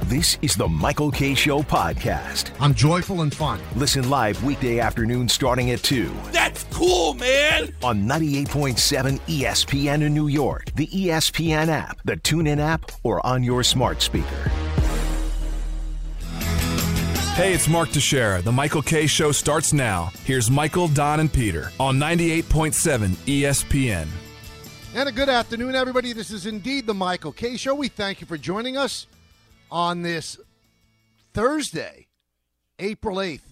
This is the Michael Kay Show podcast. I'm joyful and fun. Listen live weekday afternoon starting at 2 That's cool, man! on 98.7 ESPN in New York, the ESPN app, the TuneIn app, or on your smart speaker. Hey, it's Mark Teixeira. The Michael Kay Show starts now. Here's Michael, Don, and Peter on 98.7 ESPN. And a good afternoon, everybody. This is indeed the Michael Kay Show. We thank you for joining us on this Thursday, April 8th,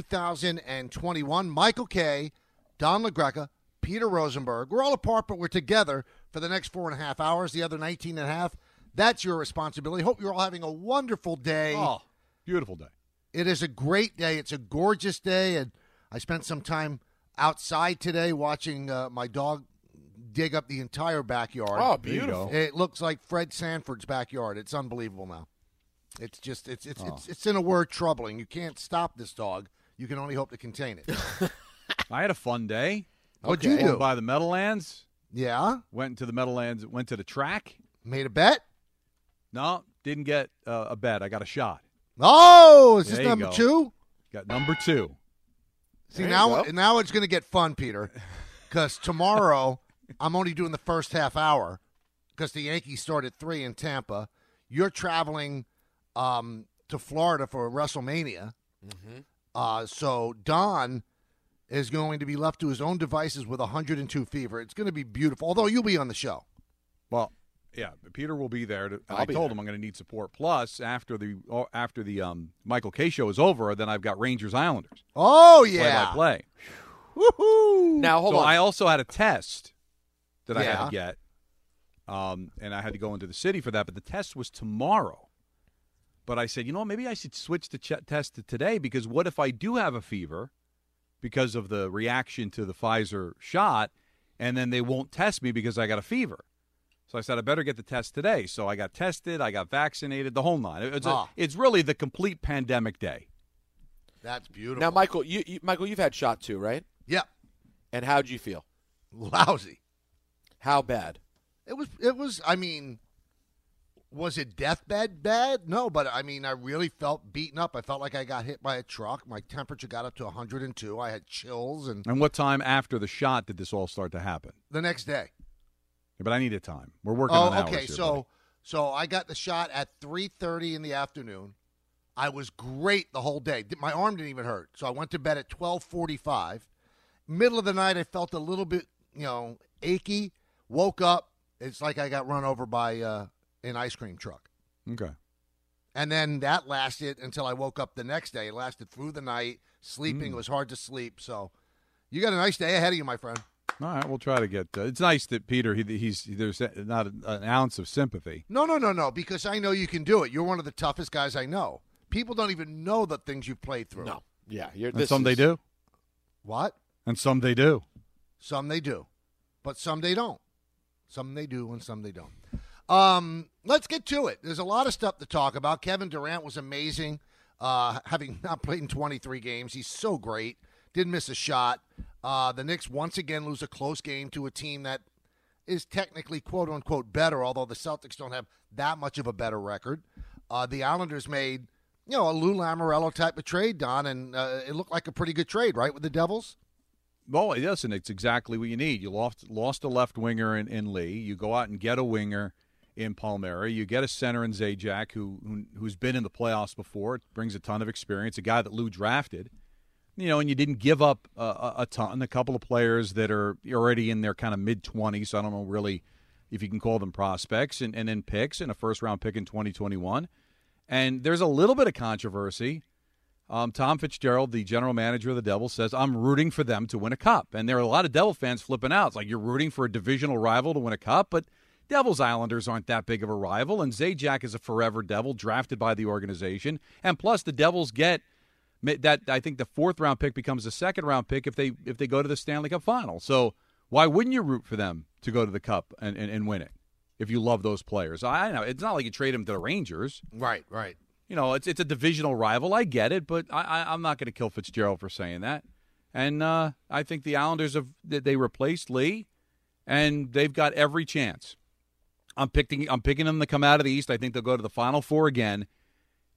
2021. Michael Kay, Don LaGreca, Peter Rosenberg. We're all apart, but we're together for the next 4.5 hours. The other 19.5, that's your responsibility. Hope you're all having a wonderful day. Oh, beautiful day. It is a great day. It's a gorgeous day, and I spent some time outside today watching my dog dig up the entire backyard. Oh, beautiful. It looks like Fred Sanford's backyard. It's unbelievable now. It's just, it's in a word, troubling. You can't stop this dog. You can only hope to contain it. I had a fun day. What'd you do? By the Meadowlands. Yeah? Went to the Meadowlands, went to the track. Made a bet? No, didn't get a bet. I got a shot. Oh, is this There you number go. 2? Got number 2. See, There now you go. now it's going to get fun, Peter, because tomorrow I'm only doing the first half hour because the Yankees start at 3 in Tampa. You're traveling to Florida for WrestleMania. So Don is going to be left to his own devices with 102 fever. It's going to be beautiful, although you'll be on the show. Well, yeah, Peter will be there. I I'll be told there. him I'm going to need support. Plus, after the Michael Kay Show is over, then I've got Rangers Islanders. Oh, yeah. Play. Woohoo! Now, hold So on. I also had a test that I had Yeah. to get, and I had to go into the city for that. But the test was tomorrow. But I said, maybe I should switch the test to today, because what if I do have a fever because of the reaction to the Pfizer shot, and then they won't test me because I got a fever? So I said, I better get the test today. So I got tested, I got vaccinated, the whole nine. It's really the complete pandemic day. That's beautiful. Now, Michael, Michael, you've had shot 2, right? Yeah. And how'd you feel? Lousy. How bad? It was, I mean, was it deathbed bad? No, but I mean, I really felt beaten up. I felt like I got hit by a truck. My temperature got up to 102. I had chills. And And what time after the shot did this all start to happen? the next day. But I needed time. We're working on hours okay. here, buddy. So I got the shot at 3:30 in the afternoon. I was great the whole day. My arm didn't even hurt. So I went to bed at 12:45. Middle of the night, I felt a little bit, achy. Woke up. It's like I got run over by an ice cream truck. Okay. And then that lasted until I woke up the next day. It lasted through the night. Sleeping was hard to sleep. So you got a nice day ahead of you, my friend. All right, we'll try to get. It's nice that Peter. There's not an ounce of sympathy. No, because I know you can do it. You're one of the toughest guys I know. People don't even know the things you've played through. No. Yeah. And some they do, What? and some they do. Some they do, but some they don't. Some they do, and some they don't. Let's get to it. There's a lot of stuff to talk about. Kevin Durant was amazing, having not played in 23 games. He's so great. Didn't miss a shot. The Knicks once again lose a close game to a team that is technically quote-unquote better, although the Celtics don't have that much of a better record. The Islanders made, a Lou Lamoriello type of trade, Don, and it looked like a pretty good trade, right, with the Devils? Well, yes, and it's exactly what you need. You lost a left winger in Lee. You go out and get a winger in Palmieri. You get a center in Zajac who's been in the playoffs before. Brings a ton of experience. A guy that Lou drafted. And you didn't give up a ton. A couple of players that are already in their kind of mid-20s, so I don't know really if you can call them prospects, and then picks, and a first-round pick in 2021. And there's a little bit of controversy. Tom Fitzgerald, the general manager of the Devils, says, I'm rooting for them to win a cup. And there are a lot of Devil fans flipping out. It's like you're rooting for a divisional rival to win a cup, but Devils Islanders aren't that big of a rival, and Zajac is a forever Devil drafted by the organization. And plus, the Devils get that. I think the fourth-round pick becomes a second-round pick if they go to the Stanley Cup final. So why wouldn't you root for them to go to the Cup and win it if you love those players? I know it's not like you trade them to the Rangers. Right. It's a divisional rival. I get it, but I'm not going to kill Fitzgerald for saying that. And I think the Islanders they replaced Lee, and they've got every chance. I'm picking them to come out of the East. I think they'll go to the Final Four again.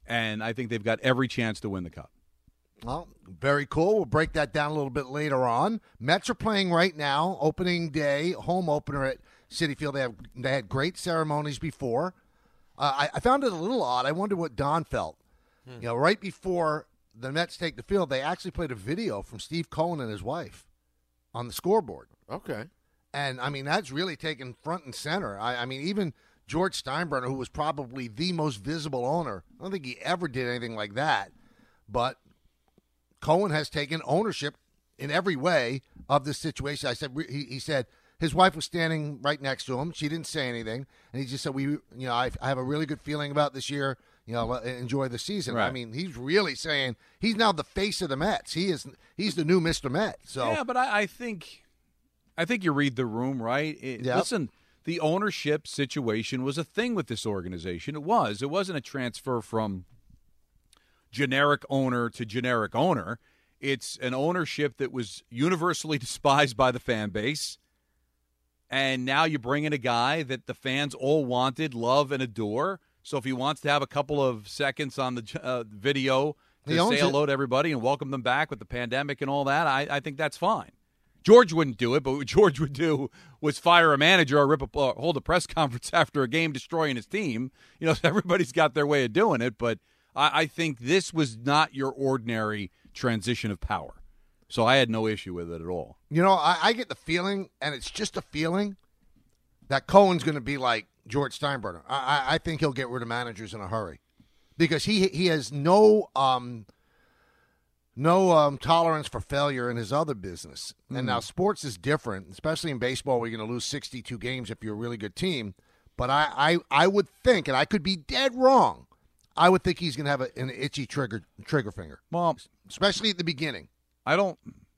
And I think they've got every chance to win the Cup. Well, very cool. We'll break that down a little bit later on. Mets are playing right now, opening day, home opener at Citi Field. They had great ceremonies before. I found it a little odd. I wonder what Don felt. You know, right before the Mets take the field, they actually played a video from Steve Cohen and his wife on the scoreboard. Okay. And, I mean, that's really taken front and center. I mean, even George Steinbrenner, who was probably the most visible owner, I don't think he ever did anything like that. But Cohen has taken ownership in every way of this situation. I said he said his wife was standing right next to him. She didn't say anything, and he just said, I have a really good feeling about this year. You know, enjoy the season. Right. I mean, he's really saying he's now the face of the Mets. He's the new Mr. Met. So yeah, but I think you read the room, right? Yep. Listen, the ownership situation was a thing with this organization. It wasn't a transfer from generic owner to generic owner. It's an ownership that was universally despised by the fan base. And now you bring in a guy that the fans all wanted, love, and adore. So if he wants to have a couple of seconds on the video to say hello to everybody and welcome them back with the pandemic and all that, I think that's fine. George wouldn't do it, but what George would do was fire a manager or hold a press conference after a game destroying his team. You know, everybody's got their way of doing it, but I think this was not your ordinary transition of power. So I had no issue with it at all. You know, I get the feeling, and it's just a feeling, that Cohen's going to be like George Steinbrenner. I think he'll get rid of managers in a hurry because he has no tolerance for failure in his other business. And now sports is different, especially in baseball where you're going to lose 62 games if you're a really good team. But I would think, and I could be dead wrong, I would think he's going to have an itchy trigger finger. Well, especially at the beginning. I don't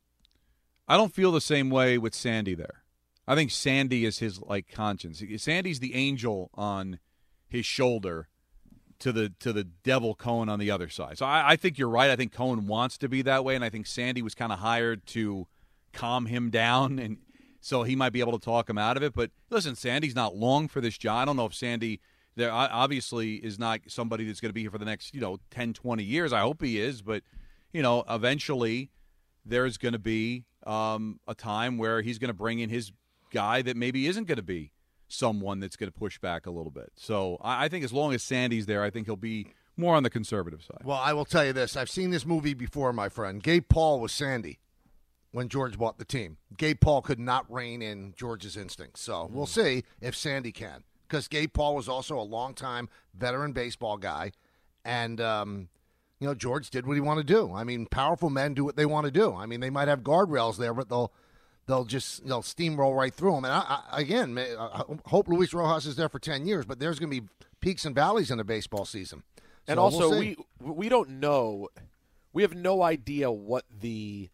feel the same way with Sandy there. I think Sandy is his conscience. Sandy's the angel on his shoulder to the devil Cohen on the other side. So I think you're right. I think Cohen wants to be that way, and I think Sandy was kind of hired to calm him down, and so he might be able to talk him out of it. But listen, Sandy's not long for this job. I don't know if Sandy there obviously is not somebody that's going to be here for the next 10, 20 years. I hope he is, but eventually there's going to be a time where he's going to bring in his guy that maybe isn't going to be someone that's going to push back a little bit. So I think as long as Sandy's there, I think he'll be more on the conservative side. Well, I will tell you this. I've seen this movie before, my friend. Gabe Paul was Sandy when George bought the team. Gabe Paul could not rein in George's instincts. So we'll see if Sandy can, because Gabe Paul was also a longtime veteran baseball guy. And, George did what he wanted to do. I mean, powerful men do what they want to do. I mean, they might have guardrails there, but they'll steamroll right through them. And I hope Luis Rojas is there for 10 years, but there's going to be peaks and valleys in the baseball season. So and also, we'll we don't know. We have no idea what the,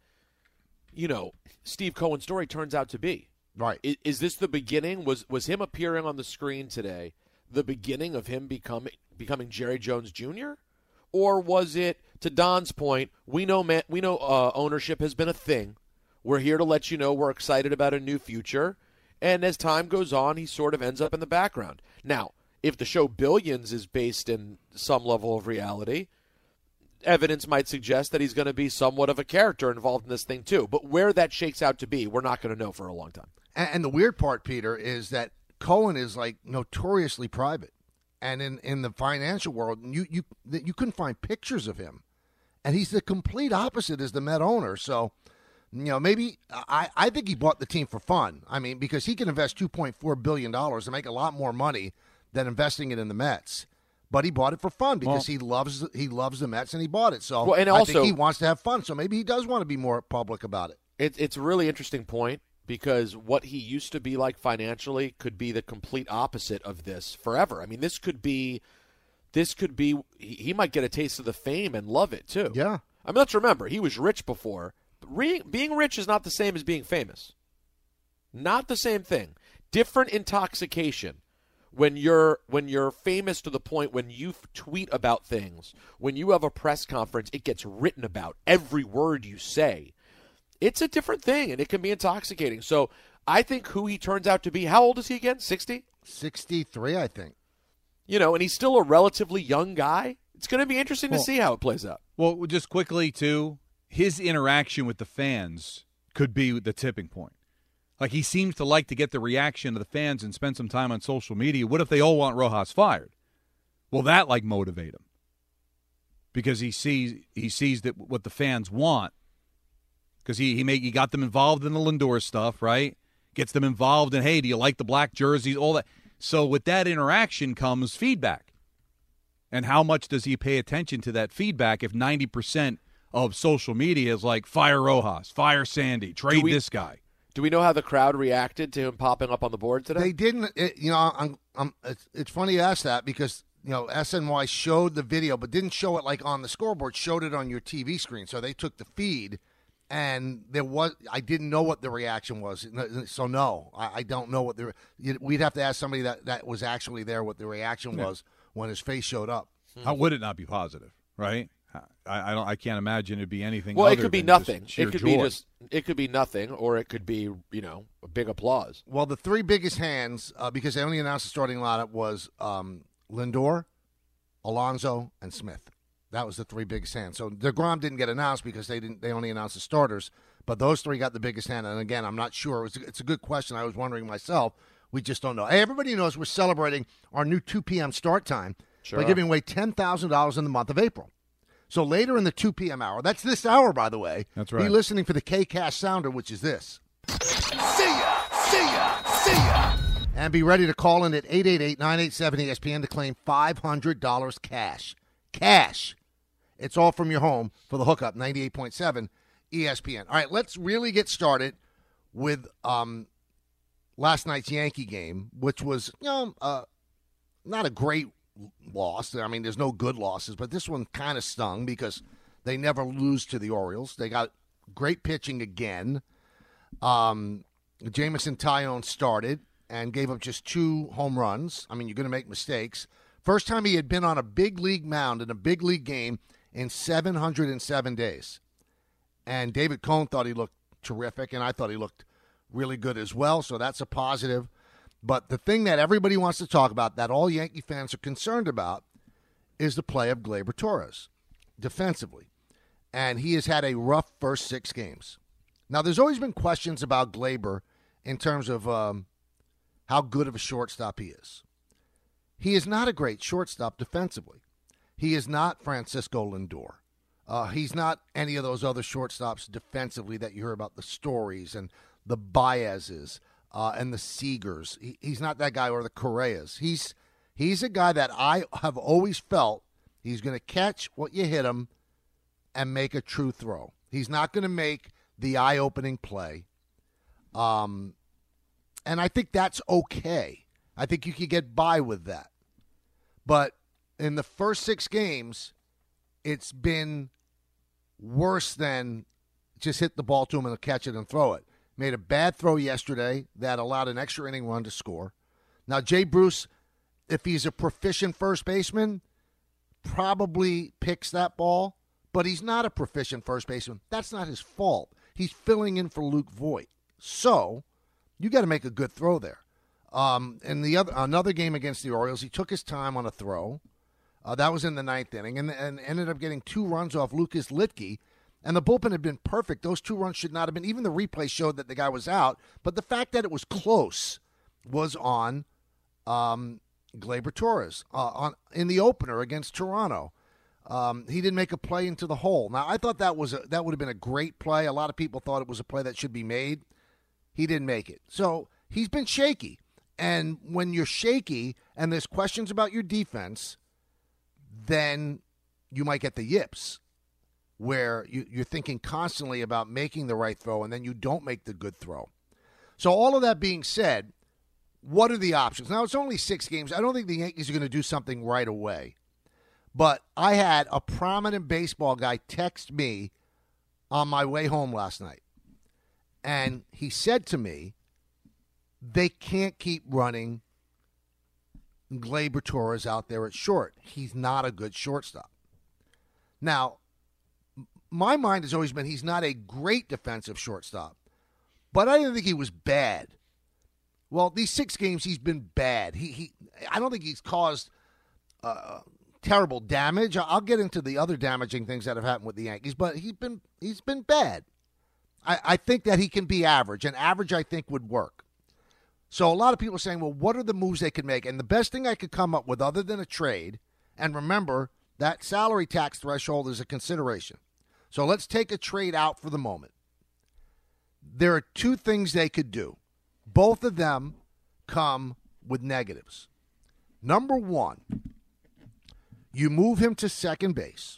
Steve Cohen story turns out to be. Right. Is this the beginning? Was him appearing on the screen today the beginning of him becoming Jerry Jones Jr.? Or was it, to Don's point, we know ownership has been a thing. We're here to let you know we're excited about a new future. And as time goes on, he sort of ends up in the background. Now, if the show Billions is based in some level of reality, evidence might suggest that he's going to be somewhat of a character involved in this thing too. But where that shakes out to be, we're not going to know for a long time. And the weird part, Peter, is that Cohen is notoriously private. And in the financial world, you couldn't find pictures of him. And he's the complete opposite as the Met owner. So, maybe I think he bought the team for fun. I mean, because he can invest $2.4 billion and make a lot more money than investing it in the Mets. But he bought it for fun because he loves the Mets and he bought it. So I think he wants to have fun. So maybe he does want to be more public about it. It's a really interesting point because what he used to be like financially could be the complete opposite of this forever. I mean, this could be he might get a taste of the fame and love it too. Yeah. I mean, let's remember, he was rich before. Being rich is not the same as being famous. Not the same thing. Different intoxication. When you're famous to the point when you tweet about things, when you have a press conference, it gets written about, every word you say. It's a different thing, and it can be intoxicating. So I think who he turns out to be, how old is he again, 60? 63, I think. And he's still a relatively young guy. It's going to be interesting to see how it plays out. Well, just quickly, too, his interaction with the fans could be the tipping point. Like, he seems to like to get the reaction of the fans and spend some time on social media. What if they all want Rojas fired? Will that, motivate him? Because he sees that what the fans want. Because he got them involved in the Lindor stuff, right? Gets them involved in, hey, do you like the black jerseys, all that. So with that interaction comes feedback. And how much does he pay attention to that feedback if 90% of social media is like, fire Rojas, fire Sandy, trade this guy? Do we know how the crowd reacted to him popping up on the board today? They didn't. It's funny you ask that because, SNY showed the video but didn't show it on the scoreboard, showed it on your TV screen. So they took the feed. And I didn't know what the reaction was. So, no, I don't know we'd have to ask somebody that was actually there what the reaction was when his face showed up. How would it not be positive, right? I can't imagine it'd be anything. Well, other it could be than nothing. Sheer It could joy. it could be nothing, or it could be, a big applause. Well, the three biggest hands, because they only announced the starting lineup, was Lindor, Alonso, and Smith. That was the three biggest hands. So DeGrom didn't get announced because they only announced the starters, but those three got the biggest hand. And again, I'm not sure. It's a good question. I was wondering myself. We just don't know. Hey, everybody knows we're celebrating our new 2 p.m. start time by giving away $10,000 in the month of April. So later in the 2 p.m. hour, that's this hour, by the way. That's right. Be listening for the K-Cash sounder, which is this. See ya, see ya, see ya. And be ready to call in at 888-987-ESPN to claim $500 cash. Cash. It's all from your home for the hookup, 98.7 ESPN. All right, let's really get started with last night's Yankee game, which was, not a great loss. I mean, there's no good losses, but this one kind of stung because they never lose to the Orioles. They got great pitching again. Jameson Taillon started and gave up just 2 home runs. I mean, you're going to make mistakes. First time he had been on a big league mound in a big league game in 707 days. And David Cohn thought he looked terrific, and I thought he looked really good as well, so that's a positive. But the thing that everybody wants to talk about, that all Yankee fans are concerned about, is the play of Gleyber Torres defensively. And he has had a rough first 6 games. Now, there's always been questions about Gleyber in terms of how good of a shortstop he is. He is not a great shortstop defensively. He is not Francisco Lindor. He's not any of those other shortstops defensively that you hear about, the Stories and the Baezes and the Seagers. He's not that guy, or the Correas. He's a guy that I have always felt he's going to catch what you hit him and make a true throw. He's not going to make the eye-opening play. And I think that's okay. I think you could get by with that. But in the first 6 games, it's been worse than just hit the ball to him and catch it and throw it. Made a bad throw yesterday that allowed an extra inning run to score. Now, Jay Bruce, if he's a proficient first baseman, probably picks that ball, but he's not a proficient first baseman. That's not his fault. He's filling in for Luke Voit. So you got to make a good throw there. In another game against the Orioles, he took his time on a throw. That was in the 9th inning, and ended up getting 2 runs off Lucas Litke. And the bullpen had been perfect. Those 2 runs should not have been. Even the replay showed that the guy was out. But the fact that it was close was on Gleyber Torres in the opener against Toronto. He didn't make a play into the hole. Now, I thought that would have been a great play. A lot of people thought it was a play that should be made. He didn't make it. So he's been shaky. And when you're shaky and there's questions about your defense, then you might get the yips, where you're thinking constantly about making the right throw and then you don't make the good throw. So all of that being said, what are the options? Now, it's only 6 games. I don't think the Yankees are going to do something right away. But I had a prominent baseball guy text me on my way home last night. And he said to me, they can't keep running Gleyber Torres out there at short. He's not a good shortstop. Now, my mind has always been he's not a great defensive shortstop, but I didn't think he was bad. Well, these 6 games he's been bad. I don't think he's caused terrible damage. I'll get into the other damaging things that have happened with the Yankees, but he's been bad. I think that he can be average, and average I think would work. So a lot of people are saying, well, what are the moves they could make? And the best thing I could come up with other than a trade, and remember, that salary tax threshold is a consideration. So let's take a trade out for the moment. There are two things they could do. Both of them come with negatives. Number one, you move him to second base.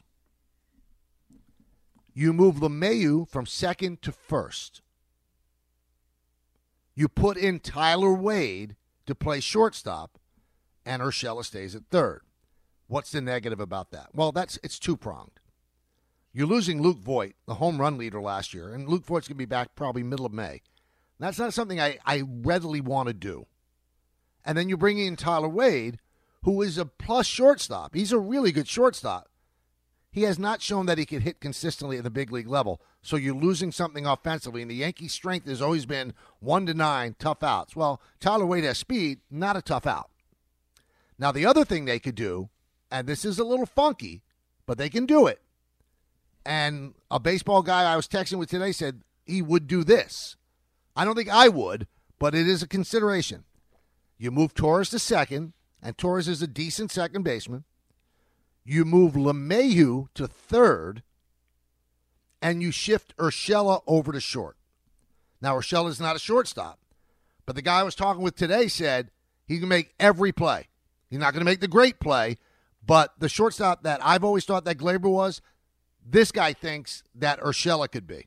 You move LeMahieu from second to first. You put in Tyler Wade to play shortstop, and Urshela stays at third. What's the negative about that? Well, it's two-pronged. You're losing Luke Voit, the home run leader last year, and Luke Voigt's going to be back probably middle of May. That's not something I readily want to do. And then you bring in Tyler Wade, who is a plus shortstop. He's a really good shortstop. He has not shown that he can hit consistently at the big league level. So you're losing something offensively. And the Yankees' strength has always been 1 to 9 tough outs. Well, Tyler Wade has speed, not a tough out. Now, the other thing they could do, and this is a little funky, but they can do it. And a baseball guy I was texting with today said he would do this. I don't think I would, but it is a consideration. You move Torres to second, and Torres is a decent second baseman. You move LeMahieu to third, and you shift Urshela over to short. Now, Urshela is not a shortstop, but the guy I was talking with today said he can make every play. He's not going to make the great play, but the shortstop that I've always thought that Glaber was, this guy thinks that Urshela could be.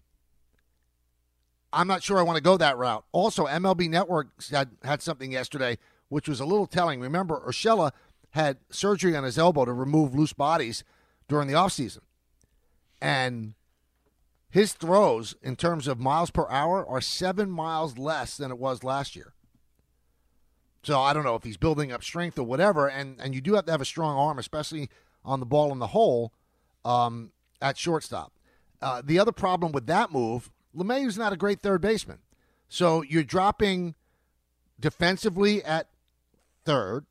I'm not sure I want to go that route. Also, MLB Network had something yesterday which was a little telling. Remember, Urshela had surgery on his elbow to remove loose bodies during the offseason. And his throws, in terms of miles per hour, are 7 miles less than it was last year. So I don't know if he's building up strength or whatever, and you do have to have a strong arm, especially on the ball in the hole at shortstop. The other problem with that move, LeMahieu's not a great third baseman. So you're dropping defensively at third.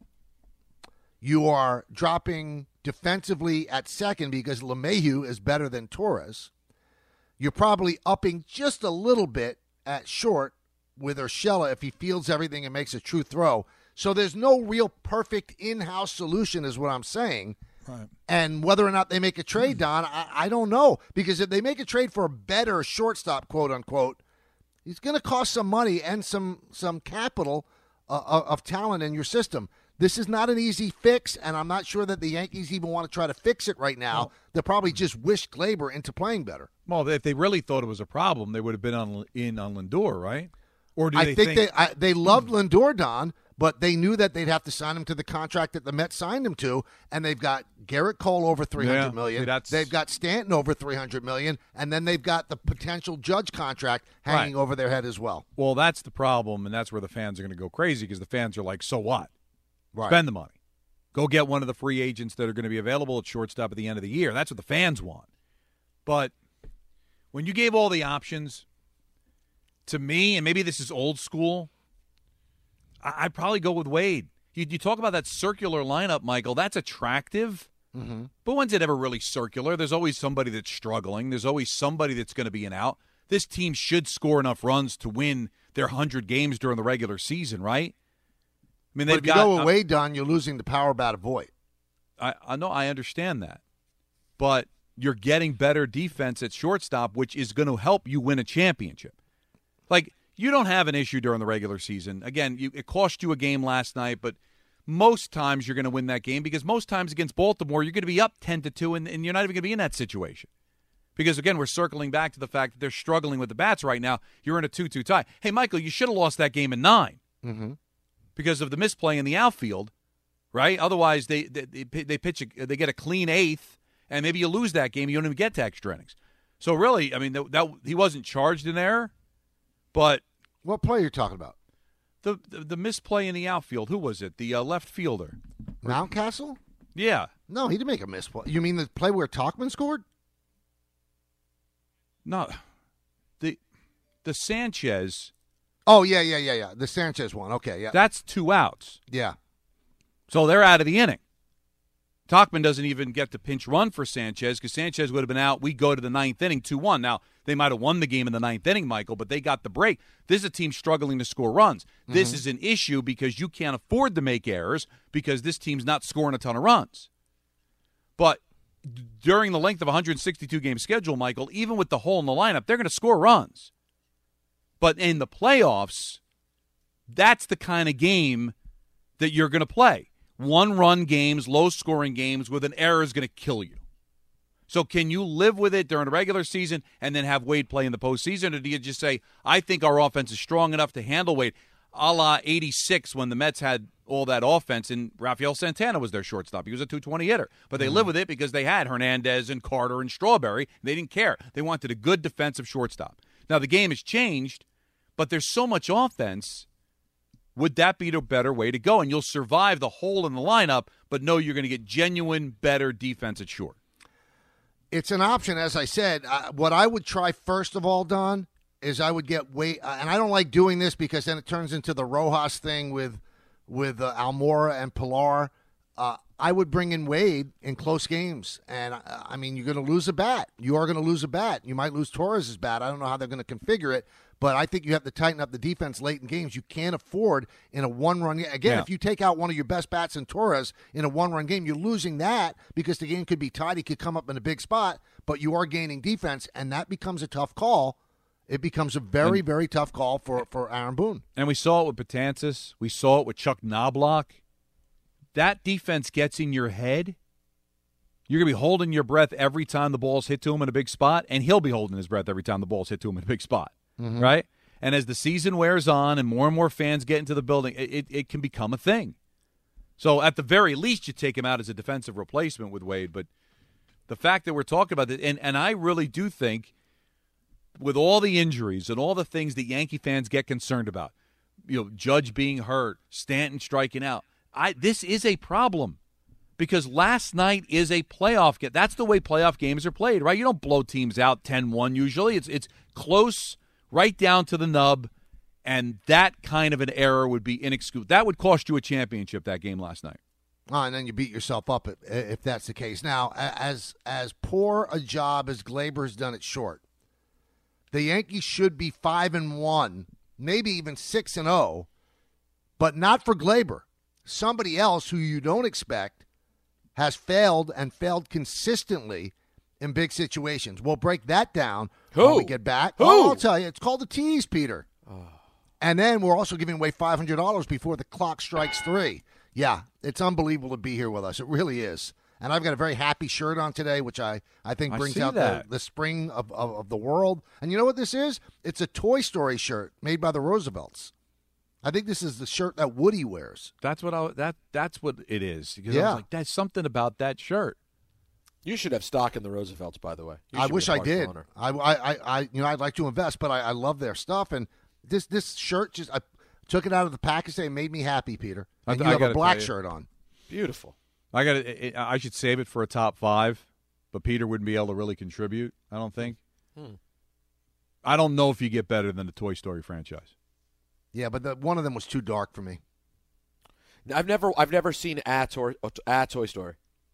You are dropping defensively at second because LeMahieu is better than Torres. You're probably upping just a little bit at short with Urshela if he fields everything and makes a true throw. So there's no real perfect in-house solution is what I'm saying. Right. And whether or not they make a trade, Don, I don't know. Because if they make a trade for a better shortstop, quote-unquote, he's going to cost some money and some capital of talent in your system. This is not an easy fix, and I'm not sure that the Yankees even want to try to fix it right now. They'll probably just wish Glaber into playing better. Well, if they really thought it was a problem, they would have been in on Lindor, right? Or do I think they loved Lindor, Don, but they knew that they'd have to sign him to the contract that the Mets signed him to, and they've got Garrett Cole over $300 million. They've got Stanton over $300 million, and then they've got the potential Judge contract hanging over their head as well. Well, that's the problem, and that's where the fans are going to go crazy because the fans are like, so what? Right. Spend the money. Go get one of the free agents that are going to be available at shortstop at the end of the year. That's what the fans want. But when you gave all the options, to me, and maybe this is old school, I'd probably go with Wade. You talk about that circular lineup, Michael. That's attractive. Mm-hmm. But when's it ever really circular? There's always somebody that's struggling. There's always somebody that's going to be an out. This team should score enough runs to win their 100 games during the regular season, right? I mean, but if you go with Wade, Don, you're losing the power bat of Voit. I know, I understand that. But you're getting better defense at shortstop, which is going to help you win a championship. Like, you don't have an issue during the regular season. Again, it cost you a game last night, but most times you're going to win that game because most times against Baltimore, you're going to be up 10-2, and you're not even going to be in that situation. Because, again, we're circling back to the fact that they're struggling with the bats right now. You're in a 2-2 tie. Hey, Michael, you should have lost that game in 9 because of the misplay in the outfield, right? Otherwise, they pitch they get a clean 8th, and maybe you lose that game. You don't even get to extra innings. So, really, I mean, that he wasn't charged in error. But what play are you talking about? The misplay in the outfield. Who was it? The left fielder. Mountcastle? Yeah. No, he didn't make a misplay. You mean the play where Tauchman scored? No. The Sanchez. Oh, yeah. The Sanchez one. Okay, yeah. That's 2 outs. Yeah. So they're out of the inning. Tauchman doesn't even get the pinch run for Sanchez because Sanchez would have been out. We go to the ninth inning, 2-1. Now, they might have won the game in the ninth inning, Michael, but they got the break. This is a team struggling to score runs. This is an issue because you can't afford to make errors because this team's not scoring a ton of runs. But during the length of a 162-game schedule, Michael, even with the hole in the lineup, they're going to score runs. But in the playoffs, that's the kind of game that you're going to play. One-run games, low-scoring games with an error is going to kill you. So can you live with it during the regular season and then have Wade play in the postseason? Or do you just say, I think our offense is strong enough to handle Wade, a la 86 when the Mets had all that offense and Rafael Santana was their shortstop. He was a 220 hitter. But they live with it because they had Hernandez and Carter and Strawberry. They didn't care. They wanted a good defensive shortstop. Now the game has changed, but there's so much offense. Would that be the better way to go? And you'll survive the hole in the lineup, but know you're going to get genuine, better defense at short. It's an option, as I said. What I would try first of all, Don, is I would get Wade. And I don't like doing this because then it turns into the Rojas thing with Almora and Pilar. I would bring in Wade in close games. And, I mean, you're going to lose a bat. You are going to lose a bat. You might lose Torres' bat. I don't know how they're going to configure it. But I think you have to tighten up the defense late in games. You can't afford in a one-run game. Again, if you take out one of your best bats in Torres in a one-run game, you're losing that because the game could be tied. He could come up in a big spot, but you are gaining defense, and that becomes a tough call. It becomes a very, very tough call for Aaron Boone. And we saw it with Betances. We saw it with Chuck Knobloch. That defense gets in your head. You're going to be holding your breath every time the ball's hit to him in a big spot, and he'll be holding his breath every time the ball's hit to him in a big spot. Right? And as the season wears on and more fans get into the building, it can become a thing. So at the very least, you take him out as a defensive replacement with Wade. But the fact that we're talking about it, and I really do think with all the injuries and all the things that Yankee fans get concerned about, Judge being hurt, Stanton striking out, this is a problem. Because last night is a playoff game. That's the way playoff games are played, right? You don't blow teams out 10-1 usually. It's close, right down to the nub, and that kind of an error would be inexcusable. That would cost you a championship, that game last night. And then you beat yourself up if that's the case. Now, as poor a job as Glaber's done at short, the Yankees should be 5-1, maybe even 6-0, but not for Glaber. Somebody else who you don't expect has failed and failed consistently in big situations. We'll break that down when we get back. Who? Oh, I'll tell you. It's called a tease, Peter. And then we're also giving away $500 before the clock strikes 3. Yeah, it's unbelievable to be here with us. It really is. And I've got a very happy shirt on today, which I think brings out the spring of the world. And you know what this is? It's a Toy Story shirt made by the Roosevelts. I think this is the shirt that Woody wears. That's what that's what it is. Because Yeah. I was like, there's something about that shirt. You should have stock in the Roosevelts, by the way. You I should be wish a I partial did. owner. I'd like to invest, but I love their stuff. And this shirt I took it out of the package today and made me happy, Peter. And you have a black shirt on. Beautiful. I should save it for a top 5, but Peter wouldn't be able to really contribute, I don't think. I don't know if you get better than the Toy Story franchise. Yeah, but one of them was too dark for me. I've never seen a Toy Story.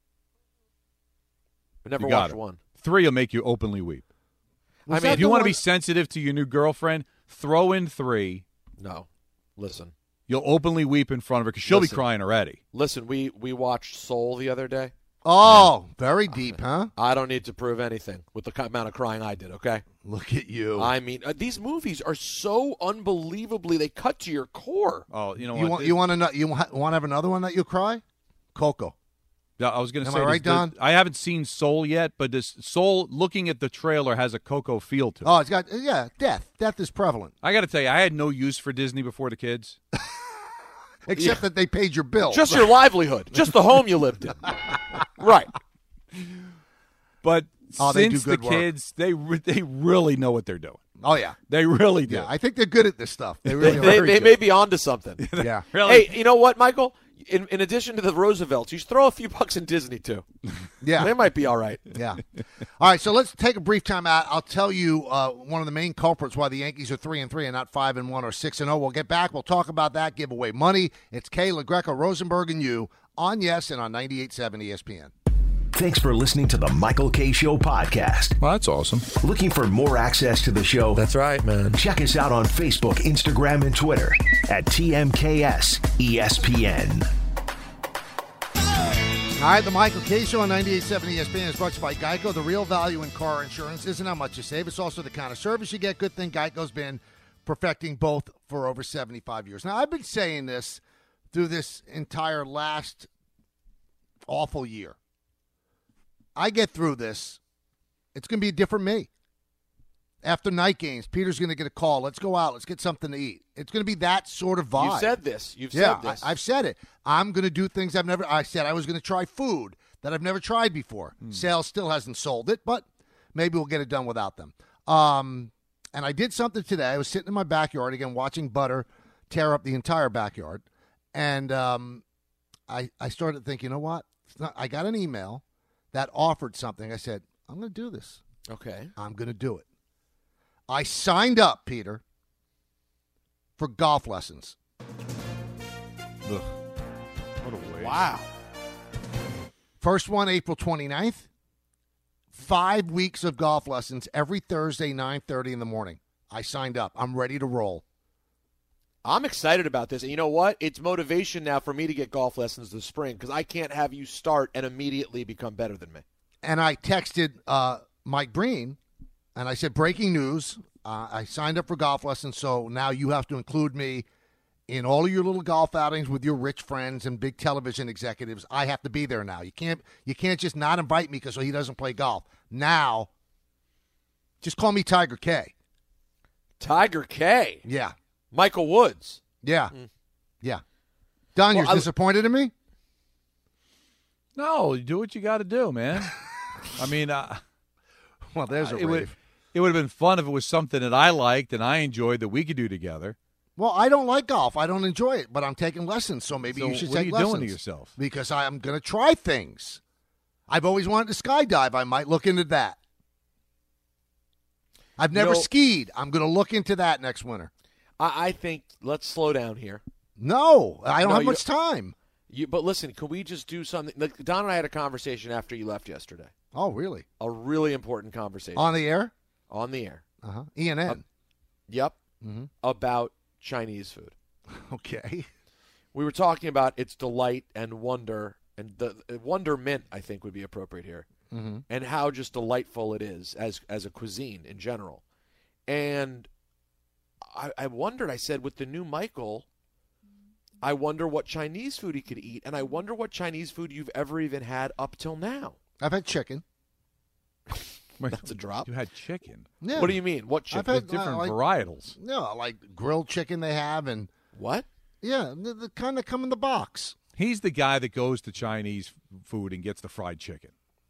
I've never watched one. 3 will make you openly weep. If you want to be sensitive to your new girlfriend, throw in 3. No. Listen. You'll openly weep in front of her because she'll be crying already. Listen, we watched Soul the other day. Oh, very deep, huh? I don't need to prove anything with the amount of crying I did, okay? Look at you. I mean, these movies are so unbelievably, they cut to your core. Oh, you know what? You want to have another one that you'll cry? Coco. I was going to say, Am I right, Don? I haven't seen Soul yet, but this Soul, looking at the trailer, has a Coco feel to it. Oh, it's got, death. Death is prevalent. I got to tell you, I had no use for Disney before the kids. Except that they paid your bill. Just your livelihood. Just the home you lived in. Right. But since the good work. kids, they really know what they're doing. Oh, yeah. They really do. Yeah, I think they're good at this stuff. They really are. They may be onto something. Yeah. Really? Hey, you know what, Michael? In addition to the Roosevelts, you should throw a few bucks in Disney, too. Yeah. They might be all right. Yeah. All right, so let's take a brief time out. I'll tell you one of the main culprits why the Yankees are 3-3 and not 5-1 or 6-0. We'll get back. We'll talk about that. Give away money. It's Kay, LaGreca, Rosenberg, and you on Yes and on 98.7 ESPN. Thanks for listening to the Michael K. Show podcast. Well, that's awesome. Looking for more access to the show? That's right, man. Check us out on Facebook, Instagram, and Twitter at TMKS ESPN. All right, the Michael K. Show on 98.7 ESPN is brought to you by Geico. The real value in car insurance isn't how much you save. It's also the kind of service you get. Good thing Geico's been perfecting both for over 75 years. Now, I've been saying this through this entire last awful year. I get through this, it's going to be a different me. After night games, Peter's going to get a call. Let's go out. Let's get something to eat. It's going to be that sort of vibe. You said this. You've said this. I've said it. I'm going to do things I said I was going to try food that I've never tried before. Sales still hasn't sold it, but maybe we'll get it done without them. And I did something today. I was sitting in my backyard again watching Butter tear up the entire backyard. And I started thinking, you know what? I got an email that offered something. I said, I'm going to do this. Okay. I'm going to do it. I signed up, Peter, for golf lessons. Ugh. What a waste. Wow. First one, April 29th. 5 weeks of golf lessons every Thursday, 9:30 in the morning. I signed up. I'm ready to roll. I'm excited about this. And you know what? It's motivation now for me to get golf lessons this spring because I can't have you start and immediately become better than me. And I texted Mike Breen, and I said, breaking news, I signed up for golf lessons, so now you have to include me in all of your little golf outings with your rich friends and big television executives. I have to be there now. You can't just not invite me because he doesn't play golf. Now, just call me Tiger K. Tiger K. Yeah. Michael Woods. Yeah. Yeah. Don, you're disappointed in me? No, you do what you got to do, man. I mean, well, there's a rave. It would have been fun if it was something that I liked and I enjoyed that we could do together. Well, I don't like golf. I don't enjoy it, but I'm taking lessons, so maybe you should take lessons. What are you doing to yourself? Because I'm going to try things. I've always wanted to skydive. I might look into that. I've never skied. I'm going to look into that next winter. I think let's slow down here. No, I don't have much time. But listen, can we just do something? Like Don and I had a conversation after you left yesterday. Oh, really? A really important conversation. On the air? On the air. Uh-huh. ENN. Yep. Mm-hmm. About Chinese food. Okay. We were talking about its delight and wonder, and the wonderment, I think, would be appropriate here, and how just delightful it is as a cuisine in general. And I wondered, I said, with the new Michael, I wonder what Chinese food he could eat, and I wonder what Chinese food you've ever even had up till now. I've had chicken. That's a drop. You had chicken? Yeah. What do you mean? What chicken? I've had different varietals. Yeah, like grilled chicken they have, and what? Yeah, the kind that come in the box. He's the guy that goes to Chinese food and gets the fried chicken.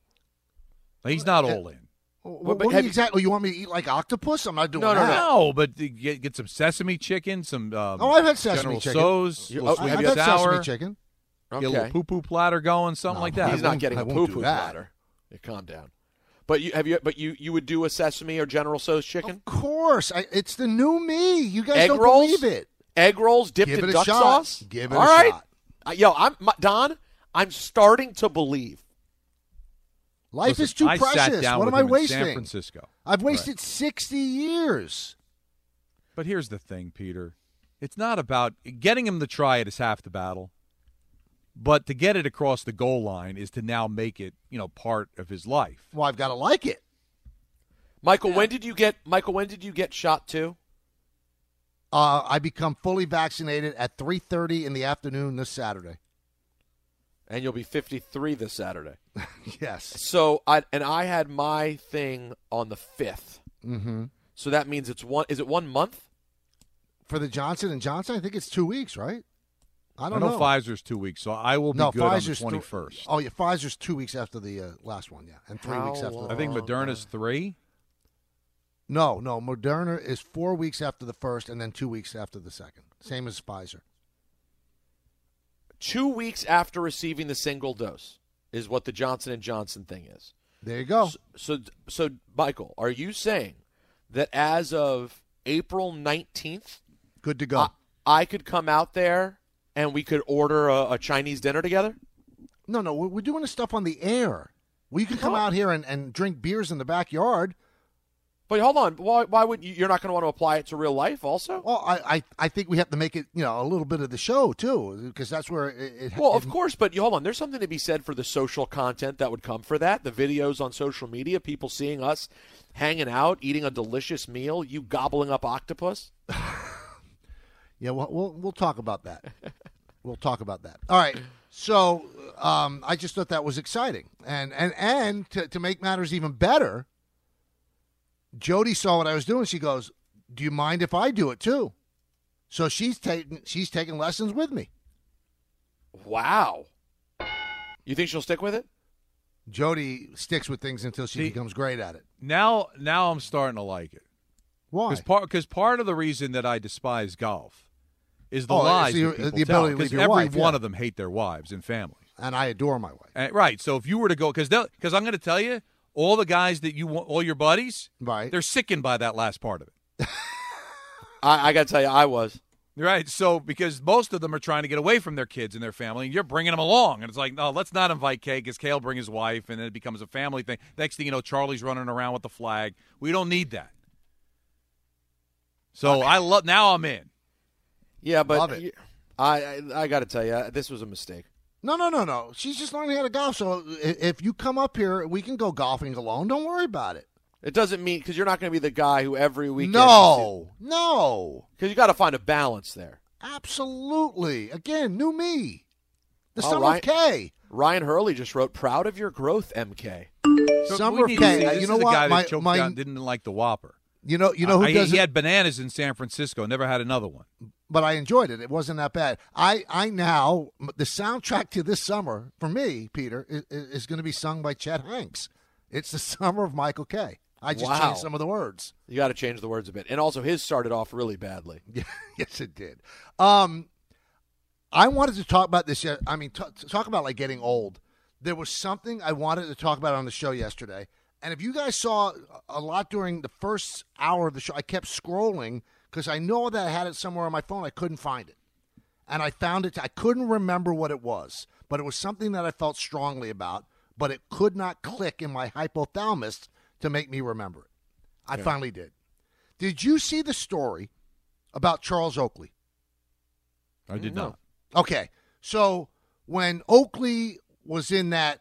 He's not all in. What exactly? You want me to eat like octopus? I'm not doing that. No, but get some sesame chicken, some I've had sesame chicken. So's, I've had sesame chicken. Get a little poo-poo platter going, something like that. He's not getting a poo-poo platter. Yeah, calm down. But you would do a sesame or General Tso's chicken? Of course. It's the new me. You guys Egg don't rolls? believe it. Egg rolls dipped in duck sauce? Give it a shot. Don, I'm starting to believe. Life is too precious. Sat down what with am I him in wasting? San Francisco. I've wasted 60 years. But here's the thing, Peter. It's not about getting him to try it is half the battle. But to get it across the goal line is to now make it, part of his life. Well, I've got to like it. Michael, when did you get shot 2? I become fully vaccinated at 3:30 in the afternoon this Saturday. And you'll be 53 this Saturday. Yes. So I had my thing on the 5th. Mm-hmm. So that means is it 1 month? For the Johnson & Johnson, I think it's 2 weeks, right? I don't know. Pfizer's 2 weeks, so I will be good Pfizer's on the 21st. Oh, yeah, Pfizer's 2 weeks after the last one, yeah, and 3 weeks after the I think Moderna's 3. No, Moderna is 4 weeks after the first and then 2 weeks after the second. Same as Pfizer. 2 weeks after receiving the single dose is what the Johnson & Johnson thing is. There you go. So Michael, are you saying that as of April 19th, good to go, I could come out there and we could order a Chinese dinner together? No, we're doing this stuff on the air. Well, you can come out here and drink beers in the backyard. But hold on, why would you're not going to want to apply it to real life also? Well, I think we have to make it, a little bit of the show too, because that's where it. Well, of course, but hold on. There's something to be said for the social content that would come for that. The videos on social media, people seeing us hanging out, eating a delicious meal, you gobbling up octopus. Yeah, we'll talk about that. We'll talk about that. All right. So I just thought that was exciting, and to make matters even better, Jody saw what I was doing. She goes, "Do you mind if I do it too?" So she's taking lessons with me. Wow. You think she'll stick with it? Jody sticks with things until she becomes great at it. Now I'm starting to like it. Why? Because part of the reason that I despise golf is the lies that people the tell. ability to leave Because your every wife, one of them hate their wives and families. And I adore my wife. Right. So if you were to go, because I'm going to tell you, all the guys that you want, all your buddies, right, they're sickened by that last part of it. I got to tell you, I was. Right. So because most of them are trying to get away from their kids and their family, and you're bringing them along. And it's like, no, let's not invite Kay because Kay will bring his wife, and then it becomes a family thing. Next thing you know, Charlie's running around with the flag. We don't need that. So now I'm in. Yeah, but Love it. I got to tell you, this was a mistake. No. She's just learning how to golf. So if you come up here, we can go golfing alone. Don't worry about it. It doesn't mean because you're not going to be the guy who every weekend. No. Because you got to find a balance there. Absolutely. Again, new me. The Oh, Summer of K. Ryan Hurley just wrote, "Proud of your growth, MK." So Summer we of need to K. see- This You is know the what? guy that choked out, didn't like the Whopper. You know who does He it? had bananas in San Francisco. Never had another one. But I enjoyed it. It wasn't that bad. I now, the soundtrack to this summer, for me, Peter, is going to be sung by Chet Hanks. It's the summer of Michael K. I just changed some of the words. You got to change the words a bit. And also, his started off really badly. Yeah, yes, it did. I wanted to talk about this. I mean, talk about like getting old. There was something I wanted to talk about on the show yesterday. And if you guys saw a lot during the first hour of the show, I kept scrolling because I know that I had it somewhere on my phone. I couldn't find it. And I found it. I couldn't remember what it was, but it was something that I felt strongly about, but it could not click in my hypothalamus to make me remember it. I finally did. Did you see the story about Charles Oakley? I did not. Okay. So when Oakley was in that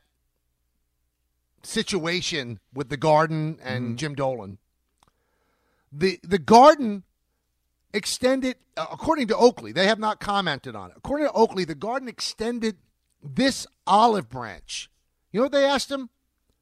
situation with the Garden and Jim Dolan, the Garden extended, according to Oakley, they have not commented on it. According to Oakley, the Garden extended this olive branch. You know what they asked him?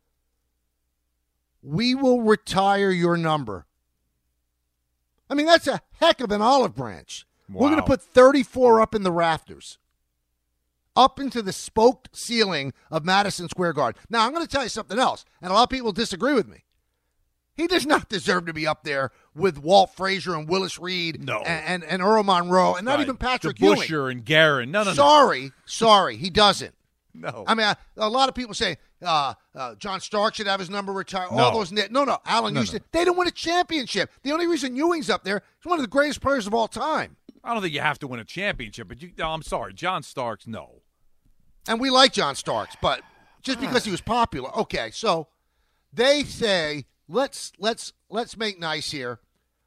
We will retire your number. I mean, that's a heck of an olive branch. Wow. We're going to put 34 up in the rafters, up into the spoked ceiling of Madison Square Garden. Now, I'm going to tell you something else, and a lot of people disagree with me. He does not deserve to be up there with Walt Frazier and Willis Reed and Earl Monroe, and not even Patrick Ewing. Busher and Guerin. No. Sorry, he doesn't. No. I mean, a lot of people say John Stark should have his number retired. No. All those no. Allen Houston. They didn't win a championship. The only reason Ewing's up there is one of the greatest players of all time. I don't think you have to win a championship, but I'm sorry, John Starks, no. And we like John Starks, but just because he was popular. Okay, so they say let's make nice here.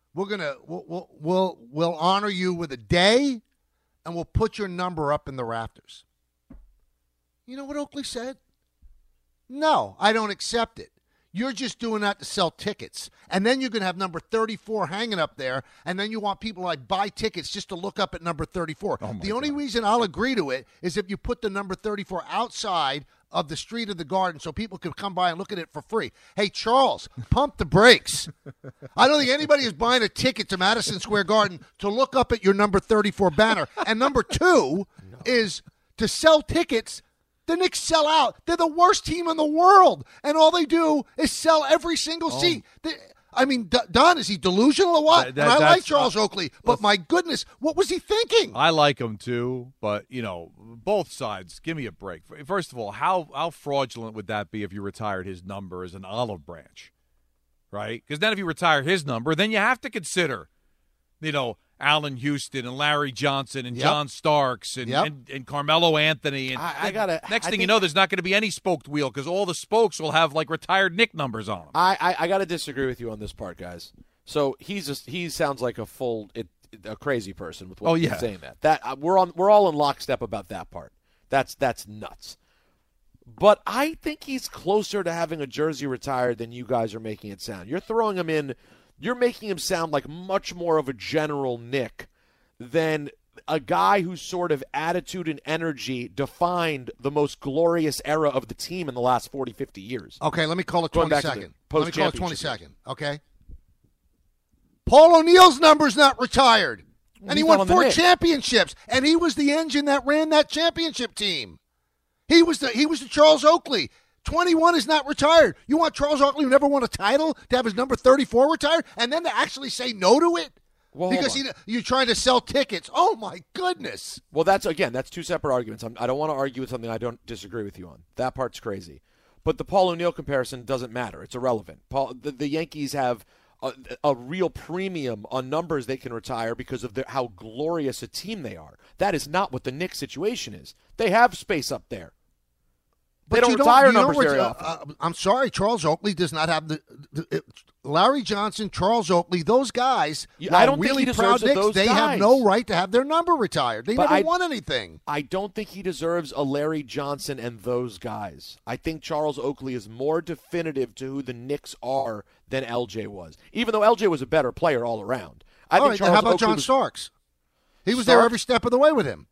We'll honor you with a day, and we'll put your number up in the rafters. You know what Oakley said? No, I don't accept it. You're just doing that to sell tickets. And then you're going to have number 34 hanging up there, and then you want people to like buy tickets just to look up at number 34. The only reason I'll agree to it is if you put the number 34 outside of the street of the Garden so people could come by and look at it for free. Hey, Charles, pump the brakes. I don't think anybody is buying a ticket to Madison Square Garden to look up at your number 34 banner. And number two is to sell tickets. The Knicks sell out. They're the worst team in the world, and all they do is sell every single seat. I mean, Don, is he delusional or what? And I like Charles Oakley, but my goodness, what was he thinking? I like him too, but, both sides, give me a break. First of all, how fraudulent would that be if you retired his number as an olive branch, right? Because then if you retire his number, then you have to consider, Allen Houston and Larry Johnson and Yep. John Starks and, Yep. and Carmelo Anthony. And next thing you know, there's not going to be any spoked wheel because all the spokes will have like retired Knick numbers on them. I got to disagree with you on this part, guys. So he sounds like a crazy person with what he's saying that we're all in lockstep about that part. That's nuts. But I think he's closer to having a jersey retired than you guys are making it sound. You're throwing him in. You're making him sound like much more of a general Knick than a guy whose sort of attitude and energy defined the most glorious era of the team in the last 40, 50 years. Okay, let me call it Going 20 back to the second. Let me call it 20 post-championship second, okay? Paul O'Neill's number's not retired. And he He's not won on the 4 Knicks. championships, and he was the engine that ran that championship team. He was the Charles Oakley. 21 is not retired. You want Charles Oakley, who never won a title, to have his number 34 retired, and then to actually say no to it? Well, because you're trying to sell tickets. Oh, my goodness. Well, that's two separate arguments. I don't want to argue with something I don't disagree with you on. That part's crazy. But the Paul O'Neill comparison doesn't matter. It's irrelevant. The Yankees have a real premium on numbers they can retire because of how glorious a team they are. That is not what the Knicks situation is. They have space up there. They don't retire numbers very often. I'm sorry, Charles Oakley does not have the Larry Johnson, Charles Oakley, those guys. I don't really think he proud deserves Knicks, those they guys. have no right to have their number retired. They never won anything. I don't think he deserves a Larry Johnson and those guys. I think Charles Oakley is more definitive to who the Knicks are than LJ was, even though LJ was a better player all around. All right, then how about John Starks? He was there every step of the way with him.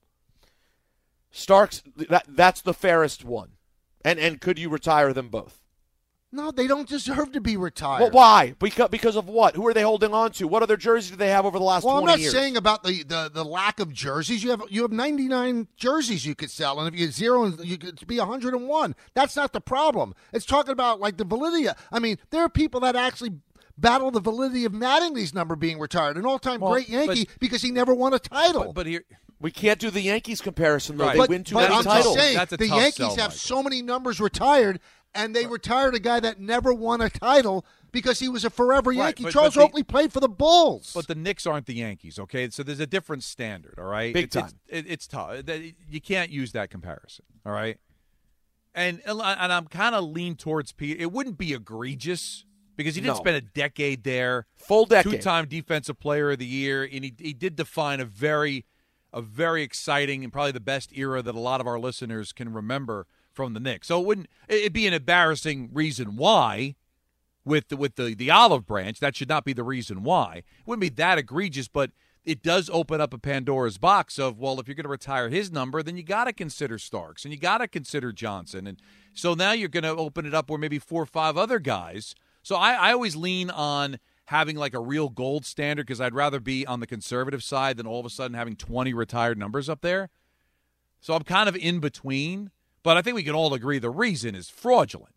Starks, that's the fairest one. And could you retire them both? No, they don't deserve to be retired. Well, why? Because of what? Who are they holding on to? What other jerseys do they have over the last 20 years? Well, I'm not saying about the lack of jerseys. You have 99 jerseys you could sell, and if you had 0, you could be 101. That's not the problem. It's talking about like the validity. I mean, there are people that actually battle the validity of Mattingly's number being retired, an all-time great Yankee, because he never won a title. But here. We can't do the Yankees comparison, though. Right. They win too many I'm titles. just saying, That's a the tough Yankees sell, have Michael. so many numbers retired, and they retired a guy that never won a title because he was a forever Yankee. but Charles the- Oakley played for the Bulls. But the Knicks aren't the Yankees, okay? So there's a different standard, all right? Big time. It's tough. You can't use that comparison, all right? And I'm kind of lean towards Pete. It wouldn't be egregious because he didn't spend a decade there. Full decade. 2-time Defensive Player of the Year, and he did define a very exciting and probably the best era that a lot of our listeners can remember from the Knicks. So it'd be an embarrassing reason why with the olive branch. That should not be the reason why. It wouldn't be that egregious, but it does open up a Pandora's box of, well, if you're going to retire his number, then you got to consider Starks and you got to consider Johnson. And so now you're going to open it up where maybe 4 or 5 other guys. So I always lean on having like a real gold standard because I'd rather be on the conservative side than all of a sudden having 20 retired numbers up there. So I'm kind of in between, but I think we can all agree the reason is fraudulent.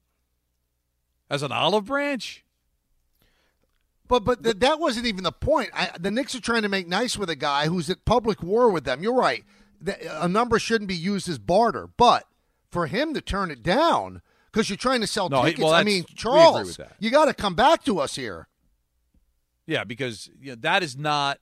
As an olive branch? But that wasn't even the point. The Knicks are trying to make nice with a guy who's at public war with them. You're right. A number shouldn't be used as barter. But for him to turn it down because you're trying to sell tickets, I mean, Charles, you got to come back to us here. Yeah, because that is not,